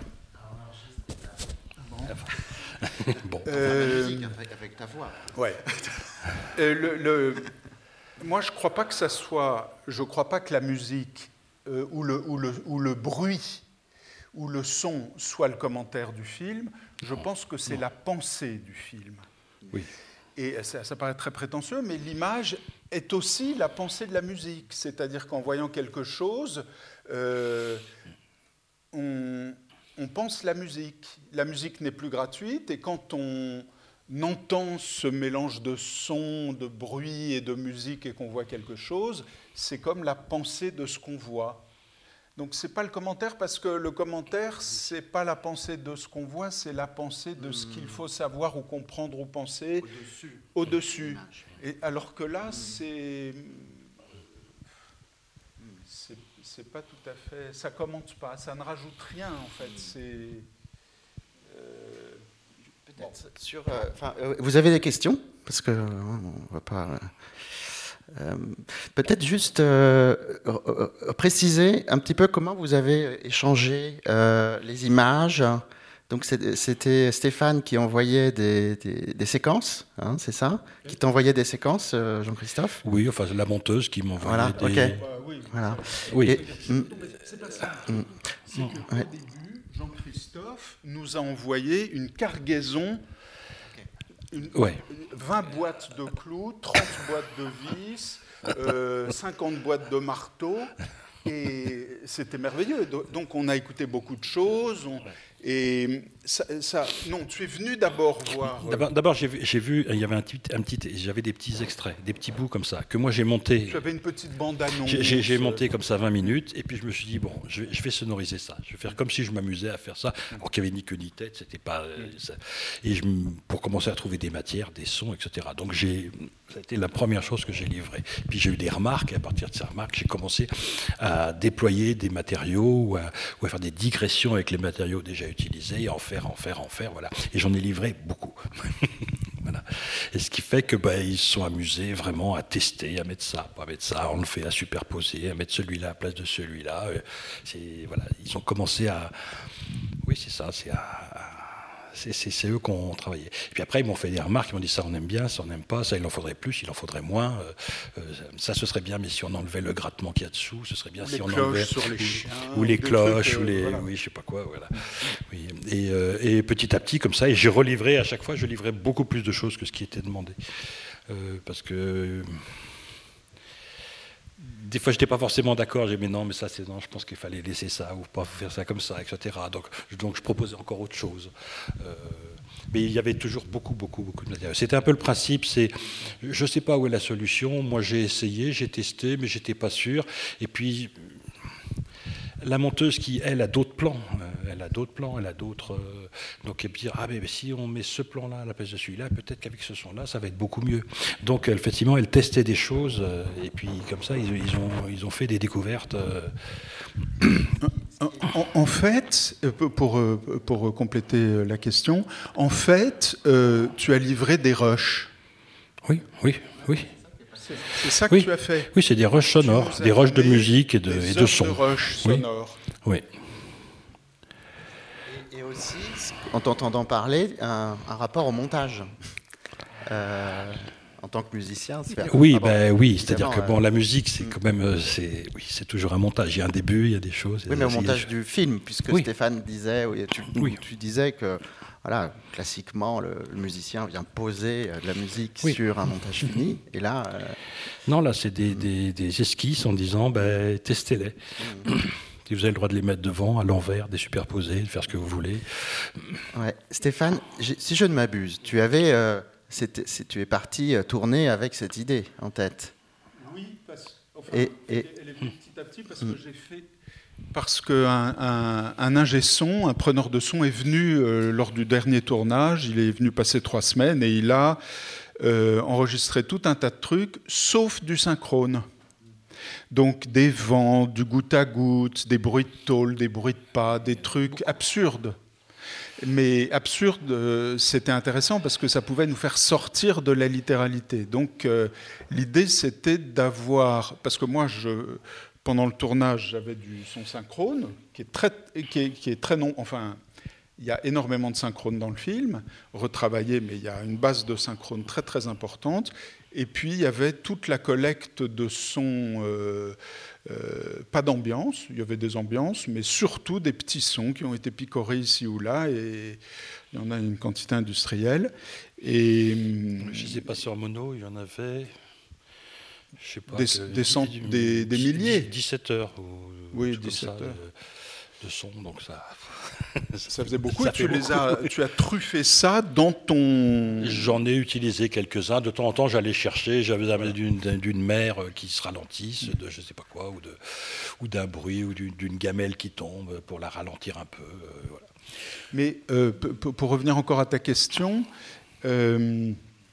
bon. Euh, musique avec, avec ta voix. Ouais. euh, le, le, moi, je crois pas que ça soit, je crois pas que la musique euh, ou, le, ou, le, ou le bruit ou le son soit le commentaire du film. Je pense que c'est non. la pensée du film. Oui. Et ça, ça paraît très prétentieux, mais l'image est aussi la pensée de la musique. C'est-à-dire qu'en voyant quelque chose, euh, on, on pense la musique. La musique n'est plus gratuite, et quand on entend ce mélange de sons, de bruit et de musique et qu'on voit quelque chose, c'est comme la pensée de ce qu'on voit. Donc ce n'est pas le commentaire, parce que le commentaire, ce n'est pas la pensée de ce qu'on voit, c'est la pensée de ce qu'il faut savoir ou comprendre ou penser au-dessus. au-dessus. Et alors que là, c'est... c'est... c'est pas tout à fait... ça ne commente pas, ça ne rajoute rien, en fait. C'est... Euh... Peut-être bon. sur... Euh, enfin, euh, vous avez des questions ? Parce qu'on ne va pas... Euh, peut-être juste euh, euh, préciser un petit peu comment vous avez échangé euh, les images. Donc c'était Stéphane qui envoyait des, des, des séquences, hein, c'est ça ? Okay. Qui t'envoyait des séquences, euh, Jean-Christophe ? Oui, enfin la monteuse qui m'envoyait voilà, des... Okay. Bah, oui, voilà. Oui. Et, c'est pas ça. Mm. C'est qu'au ouais. début, Jean-Christophe nous a envoyé une cargaison. Une, ouais. vingt boîtes de clous, trente boîtes de vis, euh, cinquante boîtes de marteaux, et c'était merveilleux. Donc on a écouté beaucoup de choses, on, Et ça, ça, non, tu es venu d'abord voir. D'abord, d'abord j'ai vu, j'ai vu, il y avait un petit, un petit, j'avais des petits extraits, des petits bouts comme ça, que moi j'ai monté. Tu avais une petite bande-annonce. J'ai, j'ai, j'ai monté comme ça vingt minutes, et puis je me suis dit, bon, je vais, je vais sonoriser ça. Je vais faire comme si je m'amusais à faire ça. Alors qu'il n'y avait ni queue ni tête, c'était pas. Euh, ça. Et je, pour commencer à trouver des matières, des sons, et cetera. Donc j'ai, ça a été la première chose que j'ai livrée. Puis j'ai eu des remarques, et à partir de ces remarques, j'ai commencé à déployer des matériaux, ou à, ou à faire des digressions avec les matériaux déjà utilisés, et en faire, en faire, en faire, voilà. Et j'en ai livré beaucoup. Voilà. Et ce qui fait que bah, ils se sont amusés vraiment à tester, à mettre ça, pas mettre ça, on le fait à superposer, à mettre celui-là à la place de celui-là. C'est, voilà, ils ont commencé à... Oui, c'est ça, c'est à... C'est, c'est, c'est eux qui ont travaillé. Et puis après, ils m'ont fait des remarques, ils m'ont dit ça on aime bien, ça on n'aime pas, ça il en faudrait plus, il en faudrait moins. Euh, euh, ça ce serait bien, mais si on enlevait le grattement qu'il y a dessous, ce serait bien ou si les on cloches enlevait sur les chiens, ou les cloches, trucs, ou les, euh, voilà. oui, je sais pas quoi, voilà. Oui. Et, euh, et petit à petit, comme ça, et j'ai relivré à chaque fois, je livrais beaucoup plus de choses que ce qui était demandé, euh, parce que. Des fois, je n'étais pas forcément d'accord. J'ai dit, mais non, mais ça, c'est non, je pense qu'il fallait laisser ça, ou pas faire ça comme ça, et cetera. Donc, donc je proposais encore autre chose. Euh, mais il y avait toujours beaucoup, beaucoup, beaucoup de matériel. C'était un peu le principe, c'est, je ne sais pas où est la solution. Moi, j'ai essayé, j'ai testé, mais je n'étais pas sûr. Et puis, la monteuse qui, elle, a d'autres plans. Elle a d'autres plans, elle a d'autres... Euh, donc, elle peut dire, ah, mais, mais si on met ce plan-là à la place de celui-là, peut-être qu'avec ce son-là, ça va être beaucoup mieux. Donc, effectivement, elle testait des choses, euh, et puis, comme ça, ils, ils, ont, ils ont fait des découvertes. Euh... En, en fait, pour, pour compléter la question, en fait, euh, tu as livré des rushs. Oui, oui, oui. C'est, c'est ça que oui. tu as fait. Oui, c'est des rushs sonores, des rushs de musique et de, des et de son. De rushs sonores. Oui. Et, et aussi, en t'entendant parler, un, un rapport au montage. Euh, en tant que musicien, c'est faire, oui, bon, ben oui, c'est-à-dire que bon, euh, la musique, c'est quand même, c'est, oui, c'est toujours un montage. Il y a un début, il y a des choses. Oui, mais au montage du film, puisque oui. Stéphane disait, oui, tu, oui. tu disais que, voilà, classiquement, le, le musicien vient poser de la musique oui. sur un montage fini, et là. Euh... Non, là, c'est des, des, des esquisses en disant, ben, testez-les. Mmh. Si vous avez le droit de les mettre devant, à l'envers, des superposés, de faire ce que vous voulez. Ouais. Stéphane, si je ne m'abuse, tu avais. Euh, C'est, c'est, tu es parti tourner avec cette idée en tête. Oui, parce, enfin, et, et, elle est venue petit à petit parce que j'ai fait. Parce qu'un un, un ingé son, un preneur de son est venu euh, lors du dernier tournage, il est venu passer trois semaines et il a euh, enregistré tout un tas de trucs, sauf du synchrone. Donc des vents, du goutte à goutte, des bruits de tôle, des bruits de pas, des trucs absurdes. Mais absurde, euh, c'était intéressant parce que ça pouvait nous faire sortir de la littéralité. Donc euh, l'idée, c'était d'avoir... Parce que moi, je, pendant le tournage, j'avais du son synchrone, qui est très, qui est, qui est très non... Enfin, il y a énormément de synchrone dans le film, retravaillé, mais il y a une base de synchrone très, très importante. Et puis, il y avait toute la collecte de sons... Euh, Euh, pas d'ambiance, il y avait des ambiances, mais surtout des petits sons qui ont été picorés ici ou là, et il y en a une quantité industrielle. Et, je ne sais pas sur mono, il y en avait, je sais pas, des, que, des, cent, dix, des, des milliers. dix-sept heures, ou, oui, dix-sept ça, heures. De, de son, donc ça... Ça faisait beaucoup, ça et tu, beaucoup. Les as, tu as truffé ça dans ton... J'en ai utilisé quelques-uns. De temps en temps, j'allais chercher, j'avais amené d'une, d'une mer qui se ralentisse, de je ne sais pas quoi, ou, de, ou d'un bruit, ou d'une, d'une gamelle qui tombe pour la ralentir un peu. Euh, voilà. Mais euh, pour revenir encore à ta question, euh,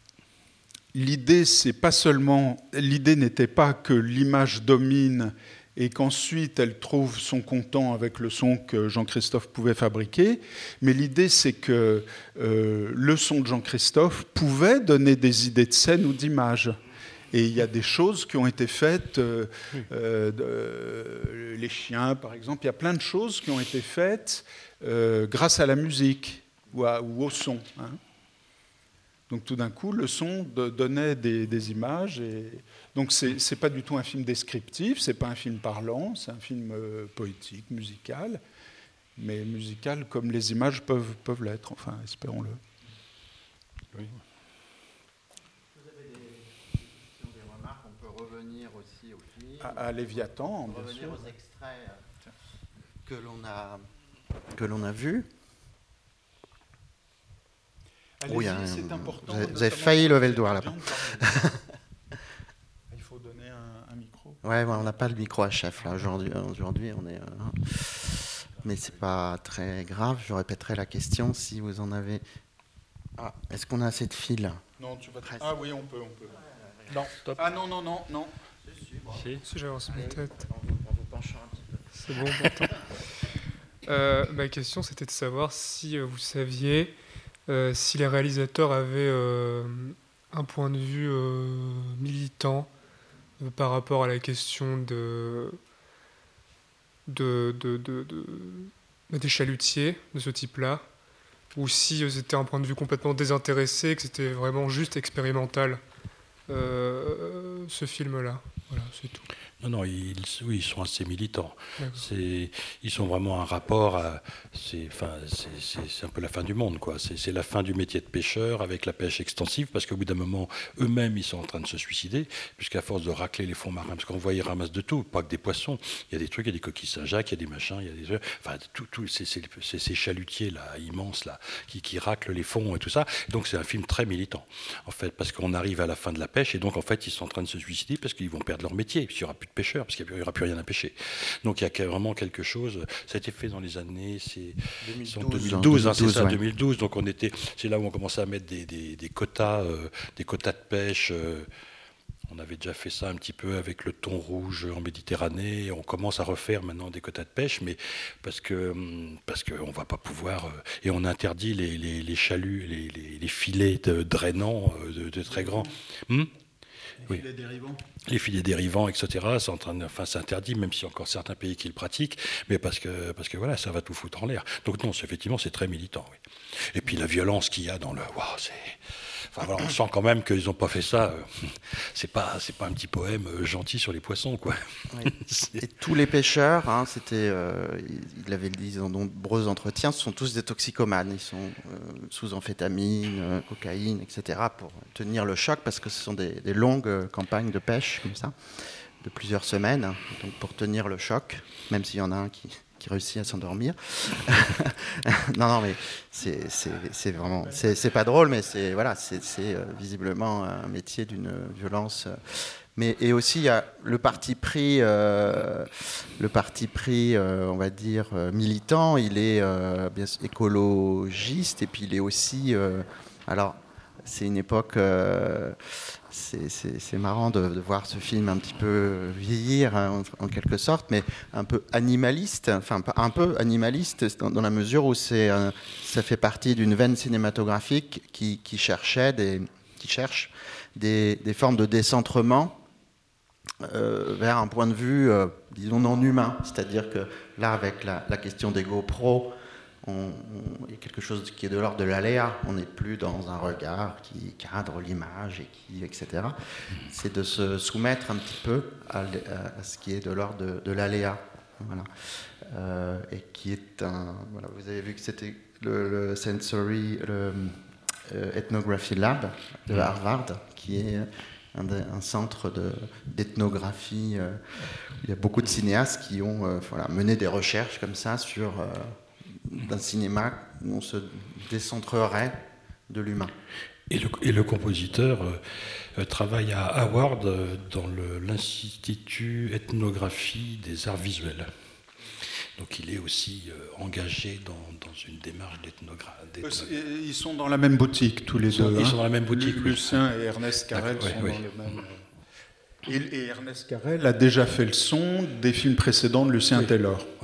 l'idée, c'est pas seulement, l'idée n'était pas que l'image domine et qu'ensuite elle trouve son content avec le son que Jean-Christophe pouvait fabriquer, mais l'idée c'est que euh, le son de Jean-Christophe pouvait donner des idées de scène ou d'image. Et il y a des choses qui ont été faites, euh, euh, de, euh, les chiens par exemple, il y a plein de choses qui ont été faites euh, grâce à la musique ou, à, ou au son. Hein. Donc tout d'un coup, le son de, donnait des, des images. Et... Donc c'est, c'est pas du tout un film descriptif, c'est pas un film parlant, c'est un film euh, poétique, musical, mais musical comme les images peuvent, peuvent l'être, enfin, espérons-le. Oui. Vous avez des, des remarques, on peut revenir aussi au film. À, à Léviathan, bien revenir sûr. aux extraits que l'on a, que l'on a vus. Allez-y, Oui, hein, c'est important. Vous avez, vous avez failli lever le doigt là-bas. Il faut donner un, un micro. Ouais, ouais, on n'a pas le micro à chef là aujourd'hui. Aujourd'hui, on est. Euh, mais c'est pas très grave. Je répéterai la question si vous en avez. Ah, est-ce qu'on a assez de fils? Non, tu vas. Ah oui, on peut, on peut. Non, stop. Ah non, non, non, non. Si. Si j'avance ma tête. En vous, en vous penchant un petit peu. C'est bon, pourtant. euh, ma question, c'était de savoir si euh, vous saviez euh, si les réalisateurs avaient euh, un point de vue euh, militant euh, par rapport à la question de, de, de, de, de- bah, des chalutiers de ce type-là, ou si euh, c'était un point de vue complètement désintéressé, que c'était vraiment juste expérimental, euh, ce film-là. Voilà, c'est tout. Non, non, ils, oui, ils sont assez militants. D'accord. C'est, ils sont vraiment un rapport à. C'est, enfin, c'est, c'est, c'est un peu la fin du monde, quoi. C'est, c'est la fin du métier de pêcheur avec la pêche extensive, parce qu'au bout d'un moment, eux-mêmes, ils sont en train de se suicider, puisqu'à force de racler les fonds marins, parce qu'on voit, ils ramassent de tout, pas que des poissons. Il y a des trucs, il y a des coquilles Saint-Jacques, il y a des machins, il y a des. Enfin, tout, tout, c'est, c'est, c'est ces chalutiers-là, immenses, là, qui, qui raclent les fonds et tout ça. Donc, c'est un film très militant, en fait, parce qu'on arrive à la fin de la pêche, et donc, en fait, ils sont en train de se suicider parce qu'ils vont perdre leur métier, puisqu'il n'y aura plus de pêcheurs, parce qu'il n'y aura plus rien à pêcher. Donc il y a vraiment quelque chose. Ça a été fait dans les années c'est deux mille douze, deux mille douze, hein, c'est ça, ouais. deux mille douze. Donc on était, c'est là où on commençait à mettre des, des, des quotas, euh, des quotas de pêche. Euh, on avait déjà fait ça un petit peu avec le thon rouge en Méditerranée. On commence à refaire maintenant des quotas de pêche, mais parce que parce que on va pas pouvoir. Euh, et on interdit les, les, les chaluts, les, les, les filets de, drainants euh, de, de très grands. Hmm Les oui. filets dérivants. Les filets dérivants, et cetera. C'est en train de, enfin, c'est interdit, même s'il y a encore certains pays qui le pratiquent, mais parce que, parce que voilà, ça va tout foutre en l'air. Donc non, c'est, effectivement, c'est très militant. Oui. Et puis la violence qu'il y a dans le, waouh, c'est, enfin voilà, on sent quand même qu'ils n'ont pas fait ça. Euh, c'est pas, c'est pas un petit poème euh, gentil sur les poissons, quoi. Oui. Et tous les pêcheurs, hein, c'était, euh, il l'avait dit dans de nombreux entretiens, ce sont tous des toxicomanes. Ils sont euh, sous amphétamine, euh, cocaïne, et cetera pour tenir le choc, parce que ce sont des, des longues euh, campagnes de pêche comme ça, de plusieurs semaines. Hein, donc pour tenir le choc, même s'il y en a un qui, qui réussit à s'endormir. non, non, mais c'est, c'est, c'est vraiment, c'est, c'est pas drôle, mais c'est voilà, c'est, c'est euh, visiblement un métier d'une violence. Euh, Mais, et aussi, il y a le parti pris, euh, le parti pris euh, on va dire, euh, militant, il est euh, bien écologiste, et puis il est aussi... Euh, alors, c'est une époque... Euh, c'est, c'est, c'est marrant de, de voir ce film un petit peu vieillir, hein, en, en quelque sorte, mais un peu animaliste, enfin, un peu animaliste, dans, dans la mesure où c'est, euh, ça fait partie d'une veine cinématographique qui, qui, cherchait des, qui cherche des, des formes de décentrement Euh, vers un point de vue, euh, disons, non humain. C'est-à-dire que là, avec la, la question des GoPro, on, on, il y a quelque chose qui est de l'ordre de l'aléa. On n'est plus dans un regard qui cadre l'image, et qui, et cetera. C'est de se soumettre un petit peu à, à ce qui est de l'ordre de, de l'aléa. Voilà. Euh, et qui est un... Voilà, vous avez vu que c'était le, le Sensory le, euh, Ethnography Lab de Harvard, qui est... Un, de, un centre de, d'ethnographie. Euh, il y a beaucoup de cinéastes qui ont euh, voilà, mené des recherches comme ça sur euh, un cinéma où on se décentrerait de l'humain. Et le, et le compositeur euh, travaille à Harvard euh, dans le, l'Institut Ethnographie des Arts Visuels. Donc il est aussi euh, engagé dans, dans une démarche d'ethnographie. Ils sont dans la même boutique, tous les ils sont, deux. Ils hein. sont dans la même boutique. Lu- Lucien et Ernest Carrel D'accord, sont oui, dans oui. le même... Et, et Ernest Carrel a déjà fait le son des films précédents de Lucien oui. Taylor. Oui.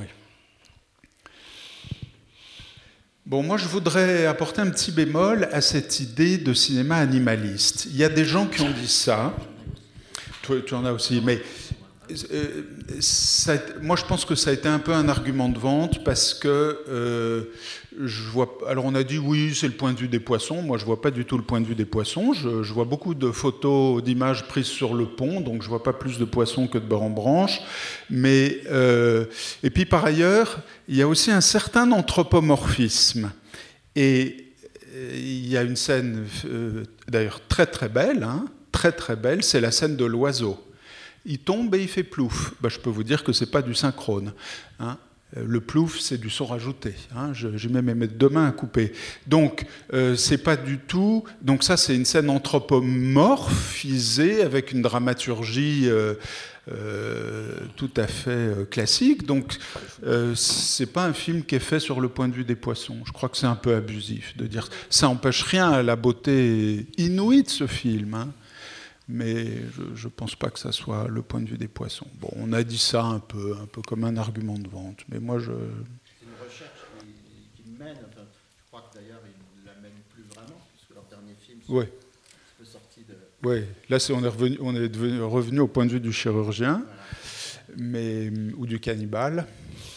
Bon, moi, je voudrais apporter un petit bémol à cette idée de cinéma animaliste. Il y a des gens qui ont dit ça. Toi, tu en as aussi, mais... Euh, ça, moi je pense que ça a été un peu un argument de vente parce que euh, je vois, alors on a dit oui c'est le point de vue des poissons, moi je vois pas du tout le point de vue des poissons, je, je vois beaucoup de photos, d'images prises sur le pont, donc je vois pas plus de poissons que de beurre en branche, mais euh, et puis par ailleurs il y a aussi un certain anthropomorphisme, et euh, il y a une scène euh, d'ailleurs très très belle, hein, très très belle, c'est la scène de l'oiseau. Il tombe et il fait plouf. Ben, je peux vous dire que ce n'est pas du synchrone. Hein. Le plouf, c'est du son rajouté. Hein, j'ai même mes deux mains à couper. Donc, euh, c'est pas du tout. Donc, ça, c'est une scène anthropomorphisée avec une dramaturgie euh, euh, tout à fait euh, classique. Donc, euh, c'est pas un film qui est fait sur le point de vue des poissons. Je crois que c'est un peu abusif de dire. Ça n'empêche rien à la beauté inouïe de ce film. Hein. Mais je ne pense pas que ça soit le point de vue des poissons. Bon, on a dit ça un peu, un peu comme un argument de vente, mais moi je... C'est une recherche qui, qui mène, enfin, je crois que d'ailleurs ils ne la mènent plus vraiment, puisque leur dernier film ouais. est un peu sorti de... Oui, là c'est, on est, revenu, on est devenu, revenu au point de vue du chirurgien, voilà. mais, ou du cannibale.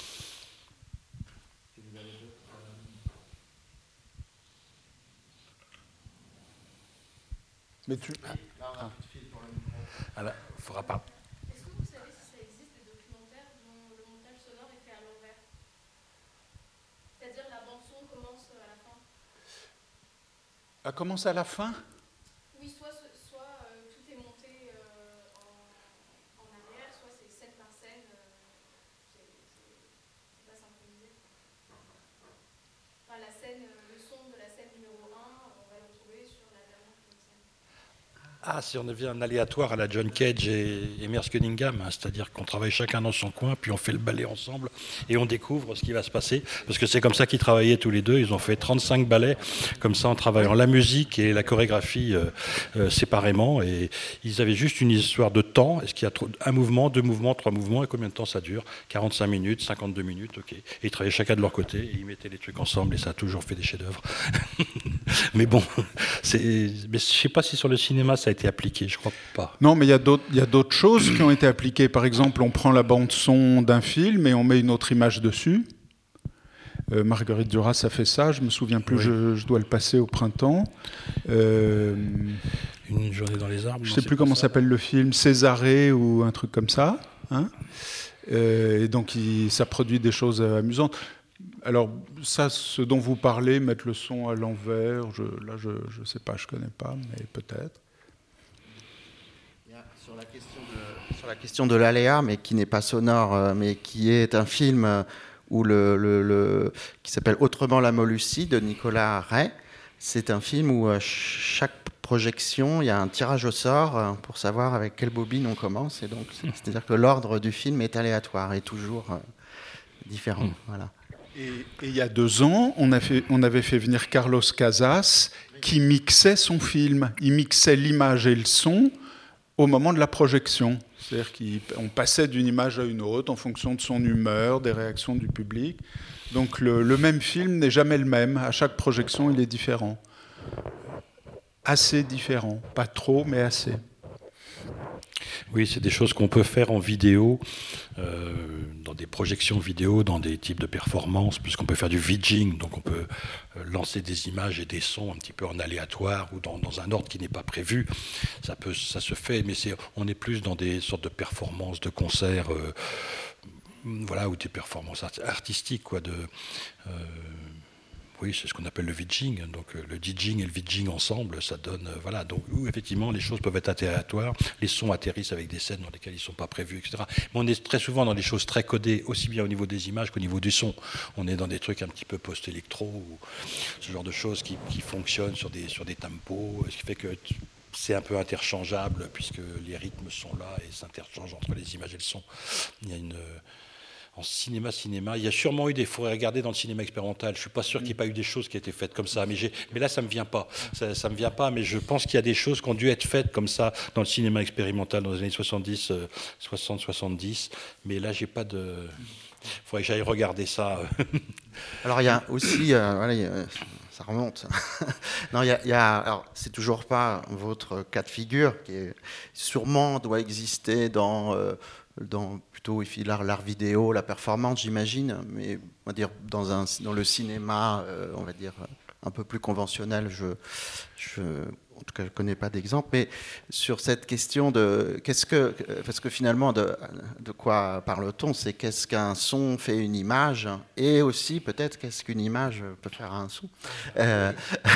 Mais tu... Ah. Alors, il faudra pas. Est-ce que vous savez si ça existe des documentaires dont le montage sonore est fait à l'envers? C'est-à-dire la bande-son commence à la fin? Elle commence à la fin? Oui, soit, soit euh, tout est monté euh, en, en arrière, soit c'est scène par scène, euh, c'est, c'est, c'est pas synchronisé. Enfin, la scène, le son de la scène numéro un, on va le retrouver sur la dernière scène. Ah, si on devient un aléatoire à la John Cage et, et Merce Cunningham, hein, c'est-à-dire qu'on travaille chacun dans son coin, puis on fait le ballet ensemble et on découvre ce qui va se passer, parce que c'est comme ça qu'ils travaillaient tous les deux. Ils ont fait trente-cinq ballets, comme ça en travaillant la musique et la chorégraphie euh, euh, séparément, et ils avaient juste une histoire de temps. Est-ce qu'il y a trop, un mouvement, deux mouvements, trois mouvements, et combien de temps ça dure? quarante-cinq minutes, cinquante-deux minutes, ok. Et ils travaillaient chacun de leur côté, et ils mettaient les trucs ensemble, et ça a toujours fait des chefs-d'œuvre. Mais bon, c'est, mais je ne sais pas si sur le cinéma ça a été appliqué, je crois pas. Non, mais il y a d'autres, il y a d'autres choses qui ont été appliquées. Par exemple, on prend la bande-son d'un film et on met une autre image dessus. Euh, Marguerite Duras a fait ça, je me souviens plus, oui. je, je dois le passer au printemps. Euh, une journée dans les arbres. Je ne sais plus comment ça. s'appelle le film, Césarée ou un truc comme ça. Hein euh, et donc, il, ça produit des choses amusantes. Alors, ça, ce dont vous parlez, mettre le son à l'envers, je, là, je ne sais pas, je ne connais pas, mais peut-être. Sur la question de, sur la question de l'aléa, mais qui n'est pas sonore, mais qui est un film où le, le, le, qui s'appelle Autrement la Mollussie de Nicolas Ray. C'est un film où chaque projection, il y a un tirage au sort pour savoir avec quelle bobine on commence. Et donc, c'est-à-dire que l'ordre du film est aléatoire et toujours différent. Mmh. Voilà. Et, et il y a deux ans, on, a fait, on avait fait venir Carlos Casas qui mixait son film. Il mixait l'image et le son au moment de la projection. C'est-à-dire qu'on passait d'une image à une autre en fonction de son humeur, des réactions du public. Donc le, le même film n'est jamais le même. À chaque projection, il est différent. Assez différent. Pas trop, mais assez. Oui, c'est des choses qu'on peut faire en vidéo, euh, dans des projections vidéo, dans des types de performances, puisqu'on peut faire du vidging, donc on peut lancer des images et des sons un petit peu en aléatoire ou dans, dans un ordre qui n'est pas prévu. Ça peut, ça se fait, mais c'est, on est plus dans des sortes de performances, de concerts, euh, voilà, ou des performances artistiques, quoi, de... Euh, Oui, c'est ce qu'on appelle le vidging. Donc le DJing et le vidging ensemble, ça donne, euh, voilà. Donc où effectivement les choses peuvent être aléatoires, les sons atterrissent avec des scènes dans lesquelles ils ne sont pas prévus, et cetera. Mais on est très souvent dans des choses très codées, aussi bien au niveau des images qu'au niveau du son. On est dans des trucs un petit peu post-électro, ou ce genre de choses qui, qui fonctionnent sur des sur des tempos, ce qui fait que c'est un peu interchangeable puisque les rythmes sont là et s'interchangent entre les images et le son. Il y a une En cinéma, cinéma, il y a sûrement eu des... Il faudrait regarder dans le cinéma expérimental. Je ne suis pas sûr qu'il n'y ait pas eu des choses qui aient été faites comme ça. Mais, j'ai, mais là, ça ne me vient pas. Ça, ça me vient pas, mais je pense qu'il y a des choses qui ont dû être faites comme ça dans le cinéma expérimental dans les années soixante-dix, soixante, soixante-dix. Mais là, j'ai pas de... Il faudrait que j'aille regarder ça. Alors, il y a aussi... Euh, voilà, il y a, ça remonte. non, il y a... Il y a alors, c'est toujours pas votre cas de figure qui est, sûrement doit exister dans... Euh, dans plutôt l'art, l'art vidéo, la performance, j'imagine, mais on va dire dans, un, dans le cinéma, euh, on va dire un peu plus conventionnel, je, je, en tout cas, je ne connais pas d'exemple, mais sur cette question de qu'est-ce que, parce que finalement, de, de quoi parle-t-on? C'est qu'est-ce qu'un son fait une image, et aussi peut-être qu'est-ce qu'une image peut faire à un son, euh,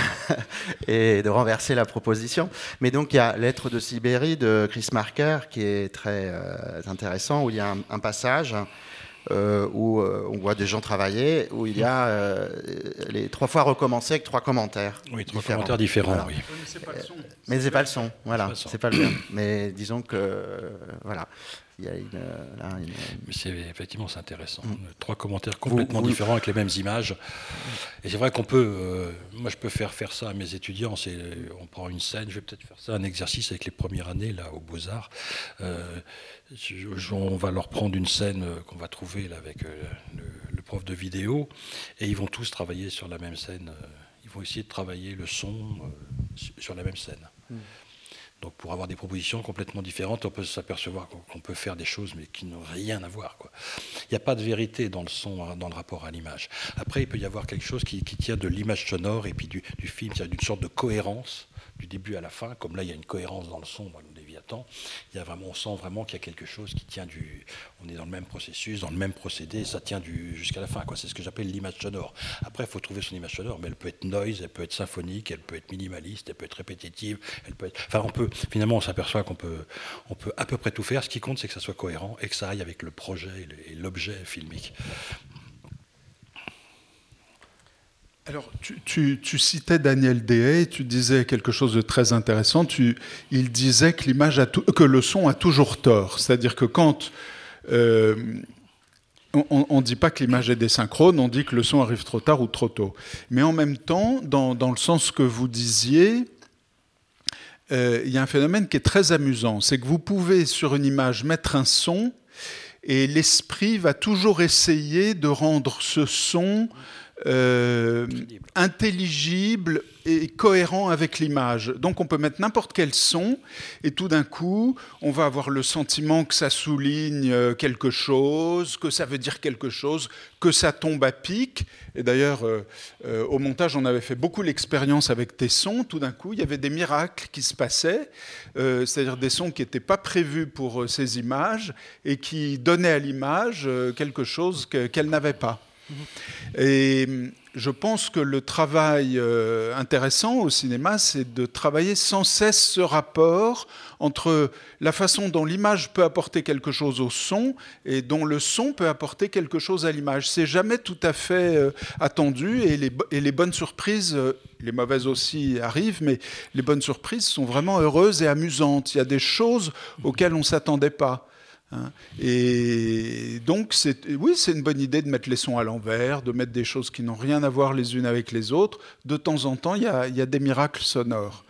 et de renverser la proposition. Mais donc il y a Lettres de Sibérie de Chris Marker qui est très euh, intéressant, où il y a un, un passage euh, où euh, on voit des gens travailler, où il y a euh, les trois fois recommencer avec trois commentaires. Oui, trois différents. commentaires différents, Voilà. oui. Mais c'est pas le son. Mais c'est pas le son, voilà, C'est pas le son. c'est pas le verbe. Mais disons que euh, voilà, il y a une, euh, là, une- Mais c'est, effectivement, c'est intéressant. Mm. Trois commentaires complètement vous- différents avec les mêmes images. Et c'est vrai qu'on peut, euh, moi je peux faire faire ça à mes étudiants. C'est, on prend une scène, je vais peut-être faire ça, un exercice avec les premières années là aux Beaux-Arts. Euh, je- je- on va leur prendre une scène euh, qu'on va trouver là avec euh, le, le prof de vidéo, et ils vont tous travailler sur la même scène. euh, Ils vont essayer de travailler le son euh, sur- sur la même scène. Mm. Donc pour avoir des propositions complètement différentes, on peut s'apercevoir qu'on qu'on peut faire des choses mais qui n'ont rien à voir, quoi. Il n'y a pas de vérité dans le son, hein, dans le rapport à l'image. Après, il peut y avoir quelque chose qui, qui tient de l'image sonore et puis du, du film, c'est-à-dire d'une sorte de cohérence du début à la fin. Comme là, il y a une cohérence dans le son, dans le Léviathan. Il y a vraiment, on sent vraiment qu'il y a quelque chose qui tient du... On est dans le même processus, dans le même procédé, ça tient du, jusqu'à la fin, quoi. C'est ce que j'appelle l'image sonore. Après, il faut trouver son image sonore, mais elle peut être noise, elle peut être symphonique, elle peut être minimaliste, elle peut être répétitive, elle peut être... Enfin, on peut... Finalement, on s'aperçoit qu'on peut, on peut à peu près tout faire. Ce qui compte, c'est que ça soit cohérent et que ça aille avec le projet et le- et l'objet filmique. Alors, tu, tu- tu citais Daniel Dehaye, tu disais quelque chose de très intéressant. Tu, il disait que, l'image a tout- que le son a toujours tort. C'est-à-dire que quand... euh, on ne dit pas que l'image est désynchrone, on dit que le son arrive trop tard ou trop tôt. Mais en même temps, dans, dans le sens que vous disiez, euh, il y a un phénomène qui est très amusant. C'est que vous pouvez, sur une image, mettre un son, et l'esprit va toujours essayer de rendre ce son... Euh, intelligible et cohérent avec l'image. Donc on peut mettre n'importe quel son et tout d'un coup on va avoir le sentiment que ça souligne quelque chose, que ça veut dire quelque chose, que ça tombe à pic. Et d'ailleurs euh, euh, au montage on avait fait beaucoup l'expérience avec tes sons. Tout d'un coup il y avait des miracles qui se passaient, euh, c'est-à-dire des sons qui n'étaient pas prévus pour euh, ces images et qui donnaient à l'image euh, quelque chose que, qu'elle n'avait pas. Et je pense que le travail euh, intéressant au cinéma, c'est de travailler sans cesse ce rapport entre la façon dont l'image peut apporter quelque chose au son et dont le son peut apporter quelque chose à l'image. C'est jamais tout à fait euh, attendu et les, et les bonnes surprises, euh, les mauvaises aussi arrivent, mais les bonnes surprises sont vraiment heureuses et amusantes. Il y a des choses auxquelles on ne s'attendait pas. Et donc, c'est, oui, c'est une bonne idée de mettre les sons à l'envers, de mettre des choses qui n'ont rien à voir les unes avec les autres. De temps en temps, il y a, il y a des miracles sonores.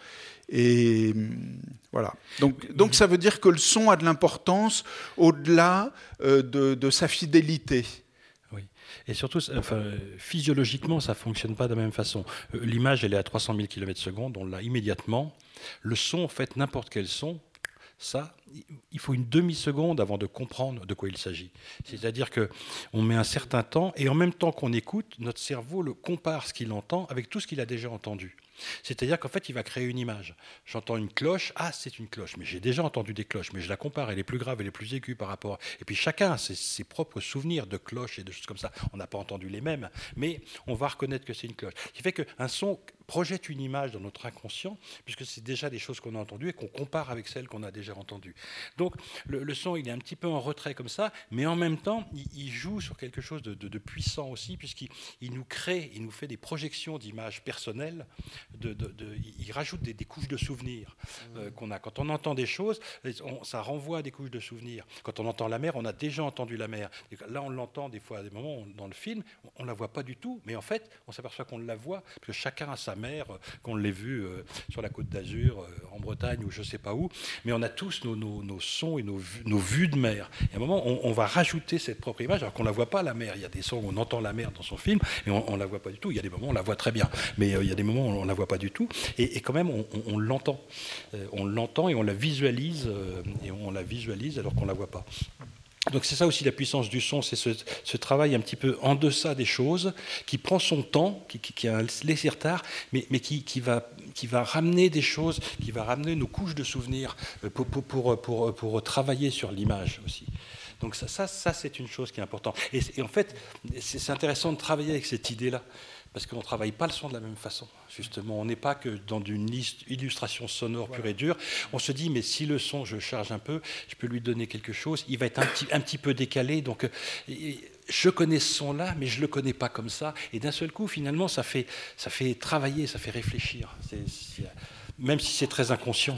Et voilà. Donc, donc, ça veut dire que le son a de l'importance au-delà euh, de, de sa fidélité. Oui. Et surtout, enfin, physiologiquement, ça ne fonctionne pas de la même façon. L'image, elle est à trois cent mille kilomètres par seconde, on l'a immédiatement. Le son, en fait, n'importe quel son, ça, il faut une demi-seconde avant de comprendre de quoi il s'agit. C'est-à-dire qu'on met un certain temps, et en même temps qu'on écoute, notre cerveau le compare ce qu'il entend avec tout ce qu'il a déjà entendu. C'est-à-dire qu'en fait, il va créer une image. J'entends une cloche, ah, c'est une cloche, mais j'ai déjà entendu des cloches, mais je la compare, elle est plus grave, elle est plus aiguë par rapport... Et puis chacun a ses, ses propres souvenirs de cloches et de choses comme ça. On n'a pas entendu les mêmes, mais on va reconnaître que c'est une cloche. Ce qui fait qu'un son projette une image dans notre inconscient, puisque c'est déjà des choses qu'on a entendues et qu'on compare avec celles qu'on a déjà entendues. Donc le, le son, il est un petit peu en retrait comme ça, mais en même temps, il, il joue sur quelque chose de, de, de puissant aussi, puisqu'il il nous crée, il nous fait des projections d'images personnelles. De, de, de, il rajoute des, des couches de souvenirs euh, qu'on a. Quand on entend des choses, on, ça renvoie à des couches de souvenirs. Quand on entend la mer, on a déjà entendu la mer. Et là, on l'entend des fois à des moments on, dans le film, on ne la voit pas du tout, mais en fait, on s'aperçoit qu'on la voit, parce que chacun a sa mer, euh, qu'on l'ait vue euh, sur la Côte d'Azur, euh, en Bretagne ou je ne sais pas où, mais on a tous nos, nos, nos sons et nos vues, nos vues de mer. Et à un moment, on, on va rajouter cette propre image, alors qu'on ne la voit pas, la mer. Il y a des sons où on entend la mer dans son film, et on ne la voit pas du tout. Il y a des moments où on la voit très bien, mais euh, il y a des moments où on ne la voit pas du tout, et, et quand même on, on, on l'entend, euh, on l'entend et on la visualise, euh, et on la visualise alors qu'on la voit pas. Donc c'est ça aussi la puissance du son, c'est ce, ce travail un petit peu en deçà des choses, qui prend son temps, qui, qui, qui a un laisser-retard, mais, mais qui, qui, va, qui va ramener des choses, qui va ramener nos couches de souvenirs pour, pour, pour, pour, pour travailler sur l'image aussi. Donc ça, ça, ça c'est une chose qui est importante. Et, et en fait, c'est, c'est intéressant de travailler avec cette idée-là, parce qu'on ne travaille pas le son de la même façon. Justement, on n'est pas que dans une liste, illustration sonore pure et dure. On se dit, mais si le son, je charge un peu, je peux lui donner quelque chose, il va être un petit, un petit peu décalé. Donc, je connais ce son-là, mais je ne le connais pas comme ça. Et d'un seul coup, finalement, ça fait, ça fait travailler, ça fait réfléchir. C'est, c'est, même si c'est très inconscient.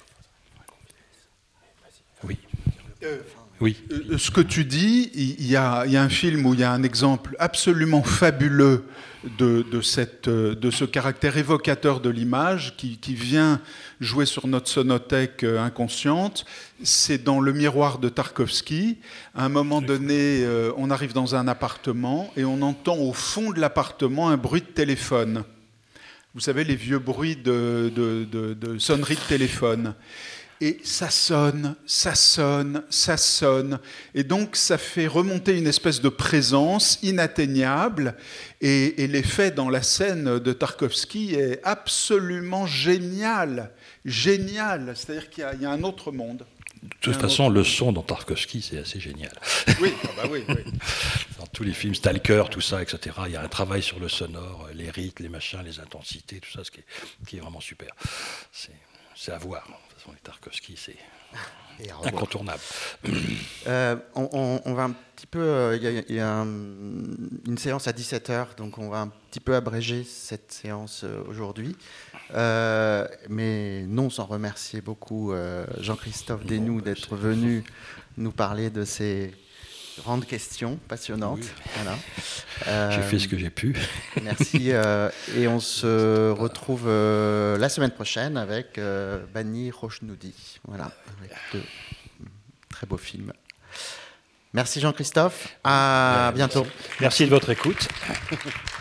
Oui. Euh, oui. Euh, ce que tu dis, il y, a, il y a un film où il y a un exemple absolument fabuleux de, de, cette, de ce caractère évocateur de l'image qui, qui vient jouer sur notre sonothèque inconsciente. C'est dans Le Miroir de Tarkovsky. À un moment donné, euh, on arrive dans un appartement et on entend au fond de l'appartement un bruit de téléphone. Vous savez, les vieux bruits de, de, de, de sonnerie de téléphone. Et ça sonne, ça sonne, ça sonne. Et donc, ça fait remonter une espèce de présence inatteignable. Et, et l'effet dans la scène de Tarkovsky est absolument génial. Génial. C'est-à-dire qu'il y a, il y a un autre monde. De toute façon, autre... le son dans Tarkovsky, c'est assez génial. Oui, ah bah oui, oui. Dans tous les films, Stalker, tout ça, et cetera, il y a un travail sur le sonore, les rythmes, les machins, les intensités, tout ça, ce qui est, qui est vraiment super. C'est, c'est à voir. Les Tarkovsky, c'est incontournable. Euh, on, on, on va un petit peu... Il euh, y a, y a un, une séance à dix-sept heures, donc on va un petit peu abréger cette séance euh, aujourd'hui. Euh, mais non sans remercier beaucoup euh, Jean-Christophe Desnoux d'être venu nous parler de ces grandes questions passionnantes. Oui. Voilà. Euh, j'ai fait ce que j'ai pu. Merci. Euh, et on se retrouve euh, la semaine prochaine avec euh, Bani Rochnoudi. Voilà, avec deux très beaux films. Merci Jean-Christophe. À Merci. bientôt. Merci de votre écoute.